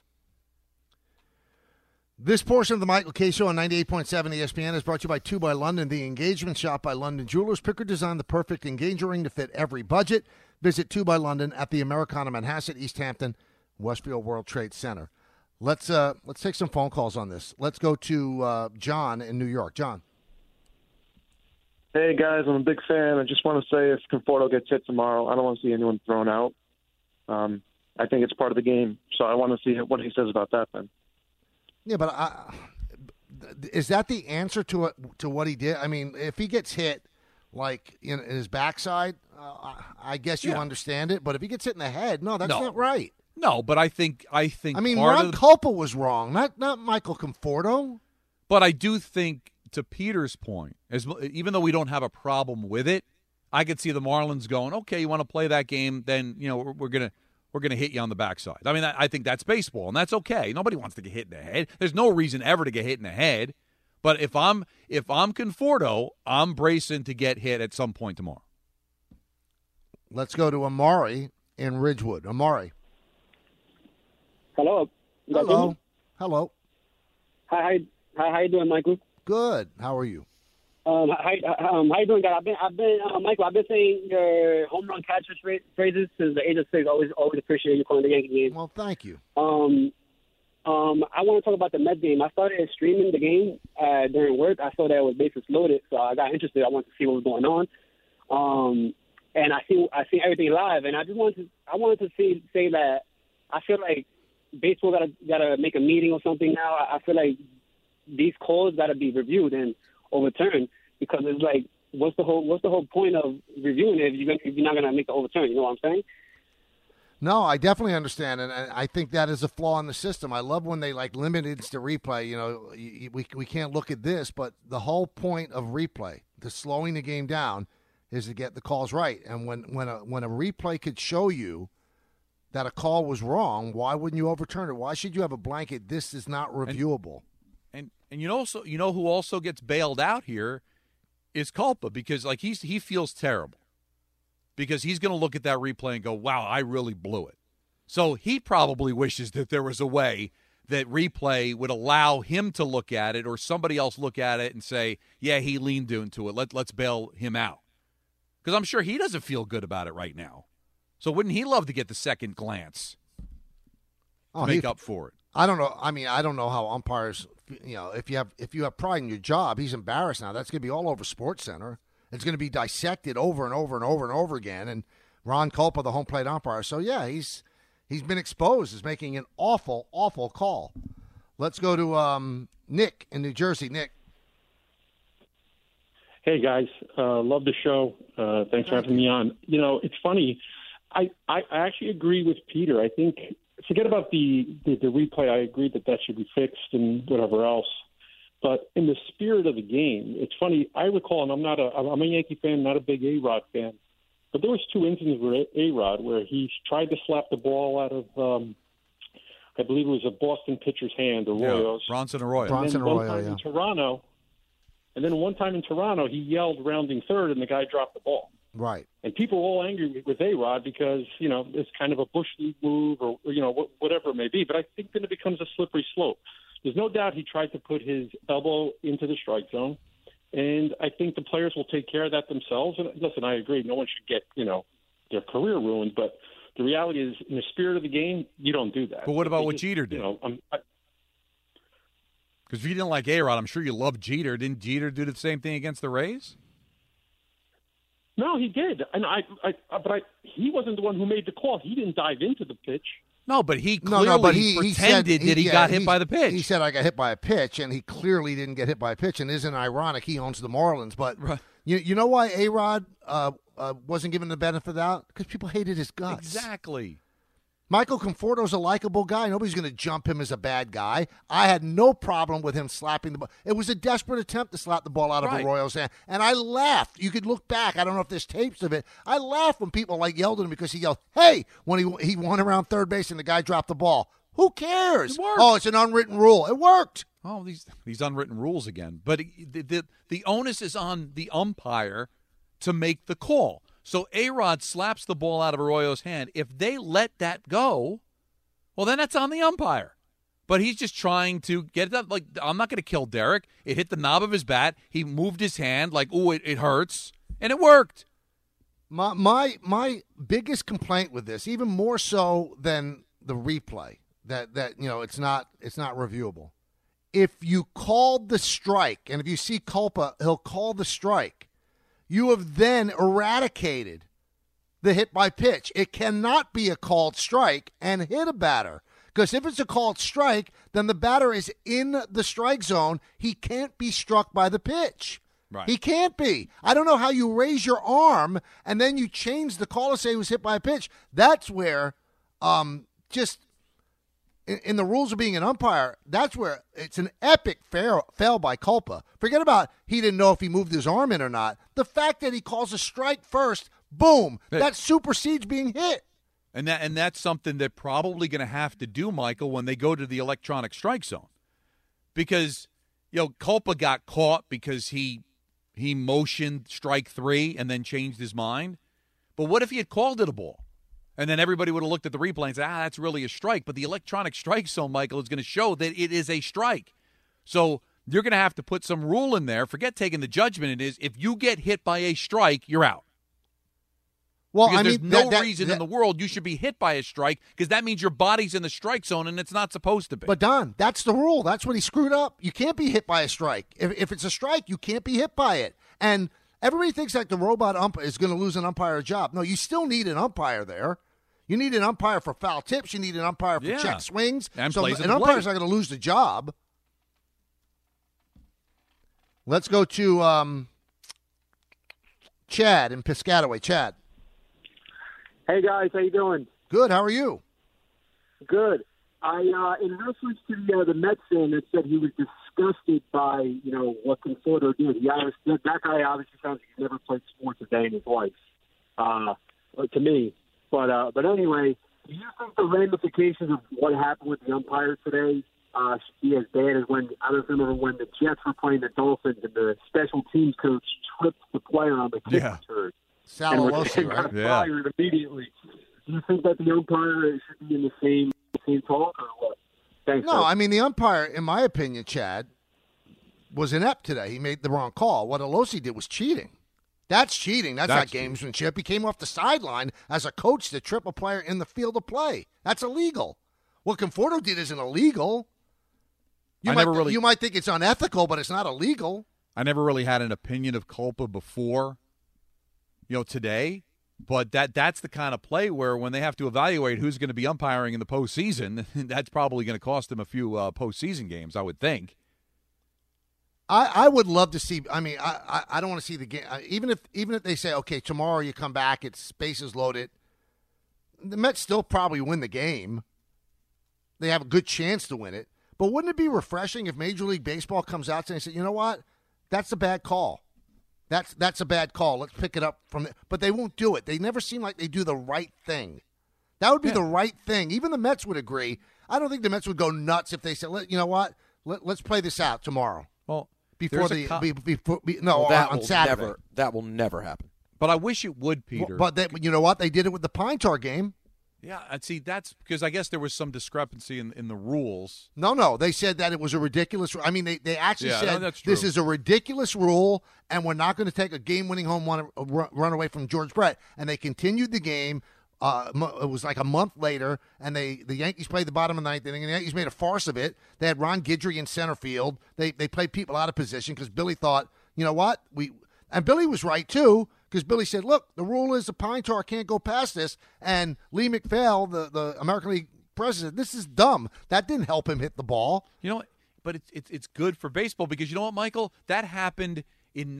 This portion of the Michael K. Show on 98.7 ESPN is brought to you by 2 by London, the engagement shop by London Jewelers. Picker designed the perfect engagement ring to fit every budget. Visit 2 by London at the Americana Manhasset, East Hampton, Westfield World Trade Center. Let's take some phone calls on this. Let's go to John in New York. John. Hey, guys, I'm a big fan. I just want to say if Conforto gets hit tomorrow, I don't want to see anyone thrown out. I think it's part of the game, so I want to see what he says about that then. Yeah, but is that the answer to what he did? I mean, if he gets hit, like in his backside, I guess you understand it. But if he gets hit in the head, no, that's not right. No, but I think. I mean, Ron Culpa was wrong, not Michael Conforto. But I do think, to Peter's point, even though we don't have a problem with it, I could see the Marlins going, okay, you want to play that game, then we're gonna hit you on the backside. I mean, I think that's baseball, and that's okay. Nobody wants to get hit in the head. There's no reason ever to get hit in the head. But if I'm Conforto, I'm bracing to get hit at some point tomorrow. Let's go to Amari in Ridgewood. Amari. Hello. Hello. Hi. How you doing, Michael? Good. How are you? How you doing, guys? Michael. I've been saying your home run catcher phrases since the age of 6. Always appreciate you calling the Yankee game. Well, thank you. I want to talk about the Mets game. I started streaming the game during work. I saw that it was bases loaded, so I got interested. I wanted to see what was going on. And I see everything live, and I wanted to say that I feel like baseball gotta make a meeting or something now. I feel like these calls gotta be reviewed and overturned, because it's like, what's the whole point of reviewing it if you're not gonna make the overturn? You know what I'm saying? No, I definitely understand, and I think that is a flaw in the system. I love when they limit instant replay. You know, we can't look at this, but the whole point of replay, the slowing the game down, is to get the calls right. And when a replay could show you that a call was wrong, why wouldn't you overturn it? Why should you have a blanket? This is not reviewable. And you know who also gets bailed out here is Culpa, because he feels terrible, because he's going to look at that replay and go, wow, I really blew it. So he probably wishes that there was a way that replay would allow him to look at it, or somebody else look at it and say, yeah, he leaned into it. Let's bail him out. Because I'm sure he doesn't feel good about it right now. So wouldn't he love to get the second glance to make up for it? I don't know. I mean, I don't know how umpires, if you have pride in your job, he's embarrassed now. That's going to be all over SportsCenter. It's going to be dissected over and over and over and over again. And Ron Culpa, the home plate umpire. So, yeah, he's been exposed as making an awful, awful call. Let's go to Nick in New Jersey. Nick. Hey, guys. Love the show. Thanks for having me on. It's funny. I actually agree with Peter. I think, forget about the replay. I agree that should be fixed and whatever else. But in the spirit of the game, it's funny. I recall, and I'm a Yankee fan, not a big A-Rod fan, but there was 2 instances where A-Rod where he tried to slap the ball out of, I believe it was a Boston pitcher's hand, Arroyo's. Bronson Arroyo. In Toronto. And then one time in Toronto, he yelled rounding third, and the guy dropped the ball. Right. And people were all angry with A-Rod because, it's kind of a bush league move or whatever it may be. But I think then it becomes a slippery slope. There's no doubt he tried to put his elbow into the strike zone. And I think the players will take care of that themselves. And listen, I agree. No one should get, their career ruined. But the reality is, in the spirit of the game, you don't do that. But what about what Jeter did? Because if you didn't like A-Rod, I'm sure you loved Jeter. Didn't Jeter do the same thing against the Rays? No, he did. And he wasn't the one who made the call. He didn't dive into the pitch. No, but he clearly pretended that he got hit by the pitch. He said, I got hit by a pitch, and he clearly didn't get hit by a pitch. And isn't it ironic? He owns the Marlins. But you know why A-Rod wasn't given the benefit of the doubt? Because people hated his guts. Exactly. Michael Conforto's a likable guy. Nobody's going to jump him as a bad guy. I had no problem with him slapping the ball. It was a desperate attempt to slap the ball out of Arroyo's hand. And I laughed. You could look back. I don't know if there's tapes of it. I laughed when people yelled at him because he yelled, hey, when he won around third base and the guy dropped the ball. Who cares? Oh, it's an unwritten rule. It worked. Oh, these unwritten rules again. But the onus is on the umpire to make the call. So A-Rod slaps the ball out of Arroyo's hand. If they let that go, well, then that's on the umpire. But he's just trying to get it up. Like, I'm not going to kill Derek. It hit the knob of his bat. He moved his hand like, ooh, it hurts. And it worked. My biggest complaint with this, even more so than the replay, that it's not reviewable. If you called the strike, and if you see Culpa, he'll call the strike. You have then eradicated the hit by pitch. It cannot be a called strike and hit a batter. Because if it's a called strike, then the batter is in the strike zone. He can't be struck by the pitch. Right. He can't be. I don't know how you raise your arm and then you change the call to say he was hit by a pitch. That's where just in the rules of being an umpire, that's where it's an epic fail by Culpa. Forget about he didn't know if he moved his arm in or not. The fact that he calls a strike first, boom, that supersedes being hit. And that's something they're probably going to have to do, Michael, when they go to the electronic strike zone. Because, Culpa got caught because he motioned strike 3 and then changed his mind. But what if he had called it a ball? And then everybody would have looked at the replay and said, that's really a strike. But the electronic strike zone, Michael, is going to show that it is a strike. So you're going to have to put some rule in there. Forget taking the judgment. It is if you get hit by a strike, you're out. Well, because I there's mean, no reason in the world you should be hit by a strike because that means your body's in the strike zone and it's not supposed to be. But, Don, that's the rule. That's what he screwed up. You can't be hit by a strike. If it's a strike, you can't be hit by it. And everybody thinks like the robot umpire is going to lose an umpire job. No, you still need an umpire there. You need an umpire for foul tips. You need an umpire for check swings. And so plays an umpire's not going to lose the job. Let's go to Chad in Piscataway. Chad. Hey, guys. How you doing? Good. How are you? Good. In reference to the Mets fan that said he was disgusted by, what Conforto did. That guy obviously sounds like he's never played sports a day in his life, to me. But anyway, do you think the ramifications of what happened with the umpire today should be as bad as when, I don't remember when the Jets were playing the Dolphins and the special teams coach tripped the player on the kick return? Salalosi, right? Got fired immediately. Do you think that the umpire should be in the same talk or what? Thanks. No, I mean, the umpire, in my opinion, Chad, was inept today. He made the wrong call. What Alosi did was cheating. That's cheating. That's not gamesmanship. He came off the sideline as a coach to trip a player in the field of play. That's illegal. What Conforto did isn't illegal. You might think it's unethical, but it's not illegal. I never really had an opinion of culpa before, today. But that's the kind of play where when they have to evaluate who's going to be umpiring in the postseason, that's probably going to cost them a few postseason games, I would think. I would love to see. I mean, I don't want to see the game. Even if they say, okay, tomorrow you come back, it's bases loaded. The Mets still probably win the game. They have a good chance to win it. But wouldn't it be refreshing if Major League Baseball comes out and says, you know what, that's a bad call. That's a bad call. Let's pick it up from there. But they won't do it. They never seem like they do the right thing. That would be the right thing. Even the Mets would agree. I don't think the Mets would go nuts if they said, you know what, let's play this out tomorrow. Well, on Saturday. That will never happen. But I wish it would, Peter. But you know what? They did it with the Pine Tar game. Yeah, and see, that's because I guess there was some discrepancy in the rules. No, they said that it was a ridiculous. I mean, they actually said this is a ridiculous rule, and we're not going to take a game-winning home run away from George Brett. And they continued the game. It was like a month later, and the Yankees played the bottom of the ninth inning, and the Yankees made a farce of it. They had Ron Guidry in center field. They played people out of position because Billy thought, you know what, and Billy was right too. Because Billy said, look, the rule is the Pine Tar can't go past this. And Lee McPhail, the American League president, this is dumb. That didn't help him hit the ball. You know what? But it's good for baseball because you know what, Michael? That happened in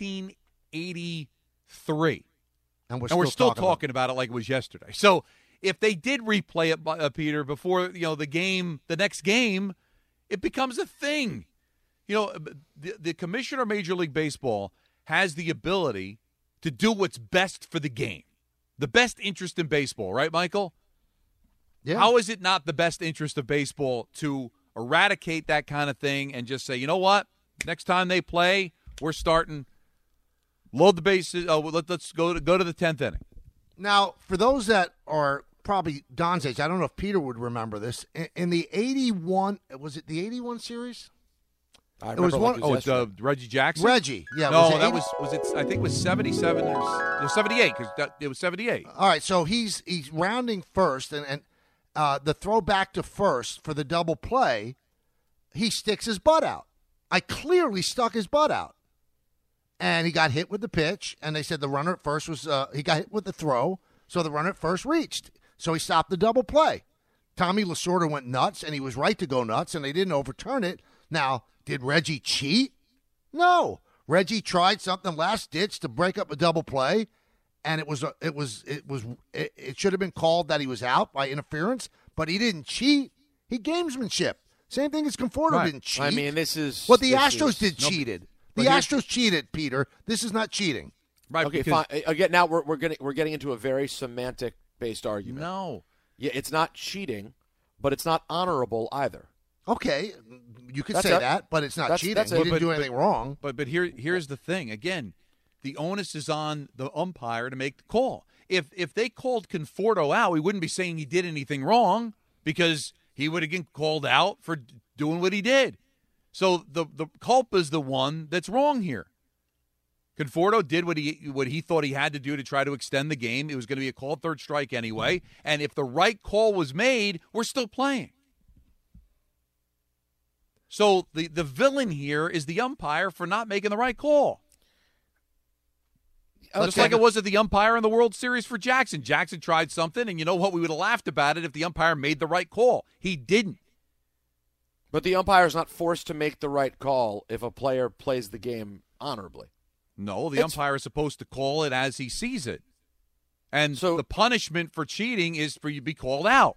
1983. And we're still talking about it like it was yesterday. So if they did replay it, Peter, before the next game, it becomes a thing. The commissioner of Major League Baseball has the ability to do what's best for the game, the best interest in baseball, right, Michael? Yeah. How is it not the best interest of baseball to eradicate that kind of thing and just say, you know what, next time they play, we're starting, load the bases, let's go to the 10th inning. Now, for those that are probably Don's age, I don't know if Peter would remember this, in the 81, was it the 81 series? It was one. It's Reggie Jackson. Reggie, yeah. No, was it? I think it was 77 or 78 because it was 78. All right, so he's rounding first, and the throw back to first for the double play, he sticks his butt out. I clearly stuck his butt out, and he got hit with the pitch. And they said the runner at first was he got hit with the throw, so the runner at first reached, so he stopped the double play. Tommy Lasorda went nuts, and he was right to go nuts, and they didn't overturn it. Now, did Reggie cheat? No. Reggie tried something last ditch to break up a double play, and it should have been called that he was out by interference, but he didn't cheat. He gamesmanship. Same thing as Conforto didn't cheat. I mean, this is what the Astros did. Cheated. The Astros cheated, Peter. This is not cheating. Right. Okay. Fine. Again, now we're getting into a very semantic based argument. No. Yeah, it's not cheating, but it's not honorable either. Okay, you could say that, but it's not cheating. He didn't do anything wrong. But here's the thing. Again, the onus is on the umpire to make the call. If they called Conforto out, we wouldn't be saying he did anything wrong because he would have been called out for doing what he did. So the culpa is the one that's wrong here. Conforto did what he thought he had to do to try to extend the game. It was going to be a called third strike anyway. And if the right call was made, we're still playing. So the villain here is the umpire for not making the right call. Just like it was at the umpire in the World Series for Jackson. Jackson tried something, and you know what? We would have laughed about it if the umpire made the right call. He didn't. But the umpire is not forced to make the right call if a player plays the game honorably. No, the umpire is supposed to call it as he sees it. And so the punishment for cheating is for you to be called out.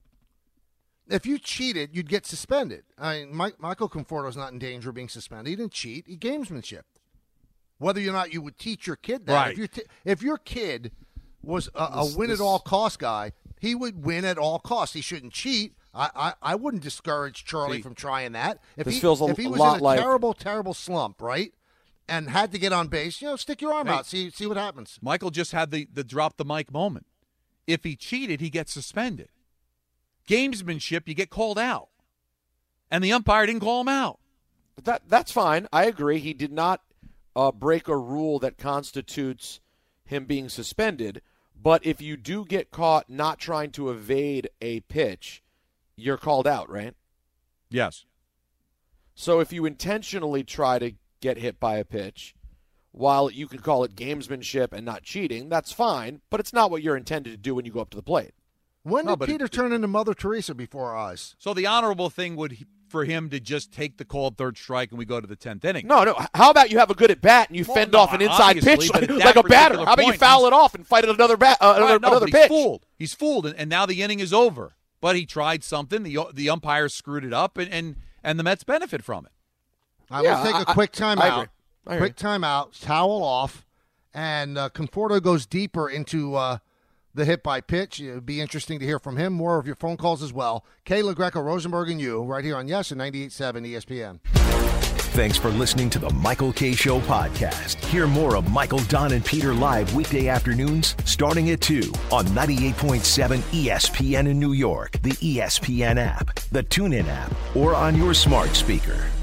If you cheated, you'd get suspended. I mean, Michael Conforto's not in danger of being suspended. He didn't cheat. He gamesmanship. Whether or not you would teach your kid that. Right. If your kid was a win-at-all-cost guy, he would win at all costs. He shouldn't cheat. I wouldn't discourage Charlie from trying that. If he was in a terrible, terrible slump, right, and had to get on base, stick your arm out, see what happens. Michael just had the drop the mic moment. If he cheated, he gets suspended. Gamesmanship, you get called out. And the umpire didn't call him out. That's fine. I agree. He did not break a rule that constitutes him being suspended. But if you do get caught not trying to evade a pitch, you're called out, right? Yes. So if you intentionally try to get hit by a pitch, while you could call it gamesmanship and not cheating, that's fine, but it's not what you're intended to do when you go up to the plate. When did Peter turn into Mother Teresa before our eyes? So the honorable thing would for him to just take the called third strike and we go to the 10th inning. No. How about you have a good at bat and you fend off an inside pitch like a batter? How about you foul it off and fight another pitch? He's fooled, and now the inning is over. But he tried something. The umpire screwed it up, and the Mets benefit from it. We'll take a quick timeout. Quick timeout, towel off, and Conforto goes deeper into the hit by pitch. It would be interesting to hear from him. More of your phone calls as well. Kayla Greco, Rosenberg, and you right here on Yes and 98.7 ESPN. Thanks for listening to the Michael K. Show podcast. Hear more of Michael, Don, and Peter live weekday afternoons starting at 2 on 98.7 ESPN in New York, the ESPN app, the TuneIn app, or on your smart speaker.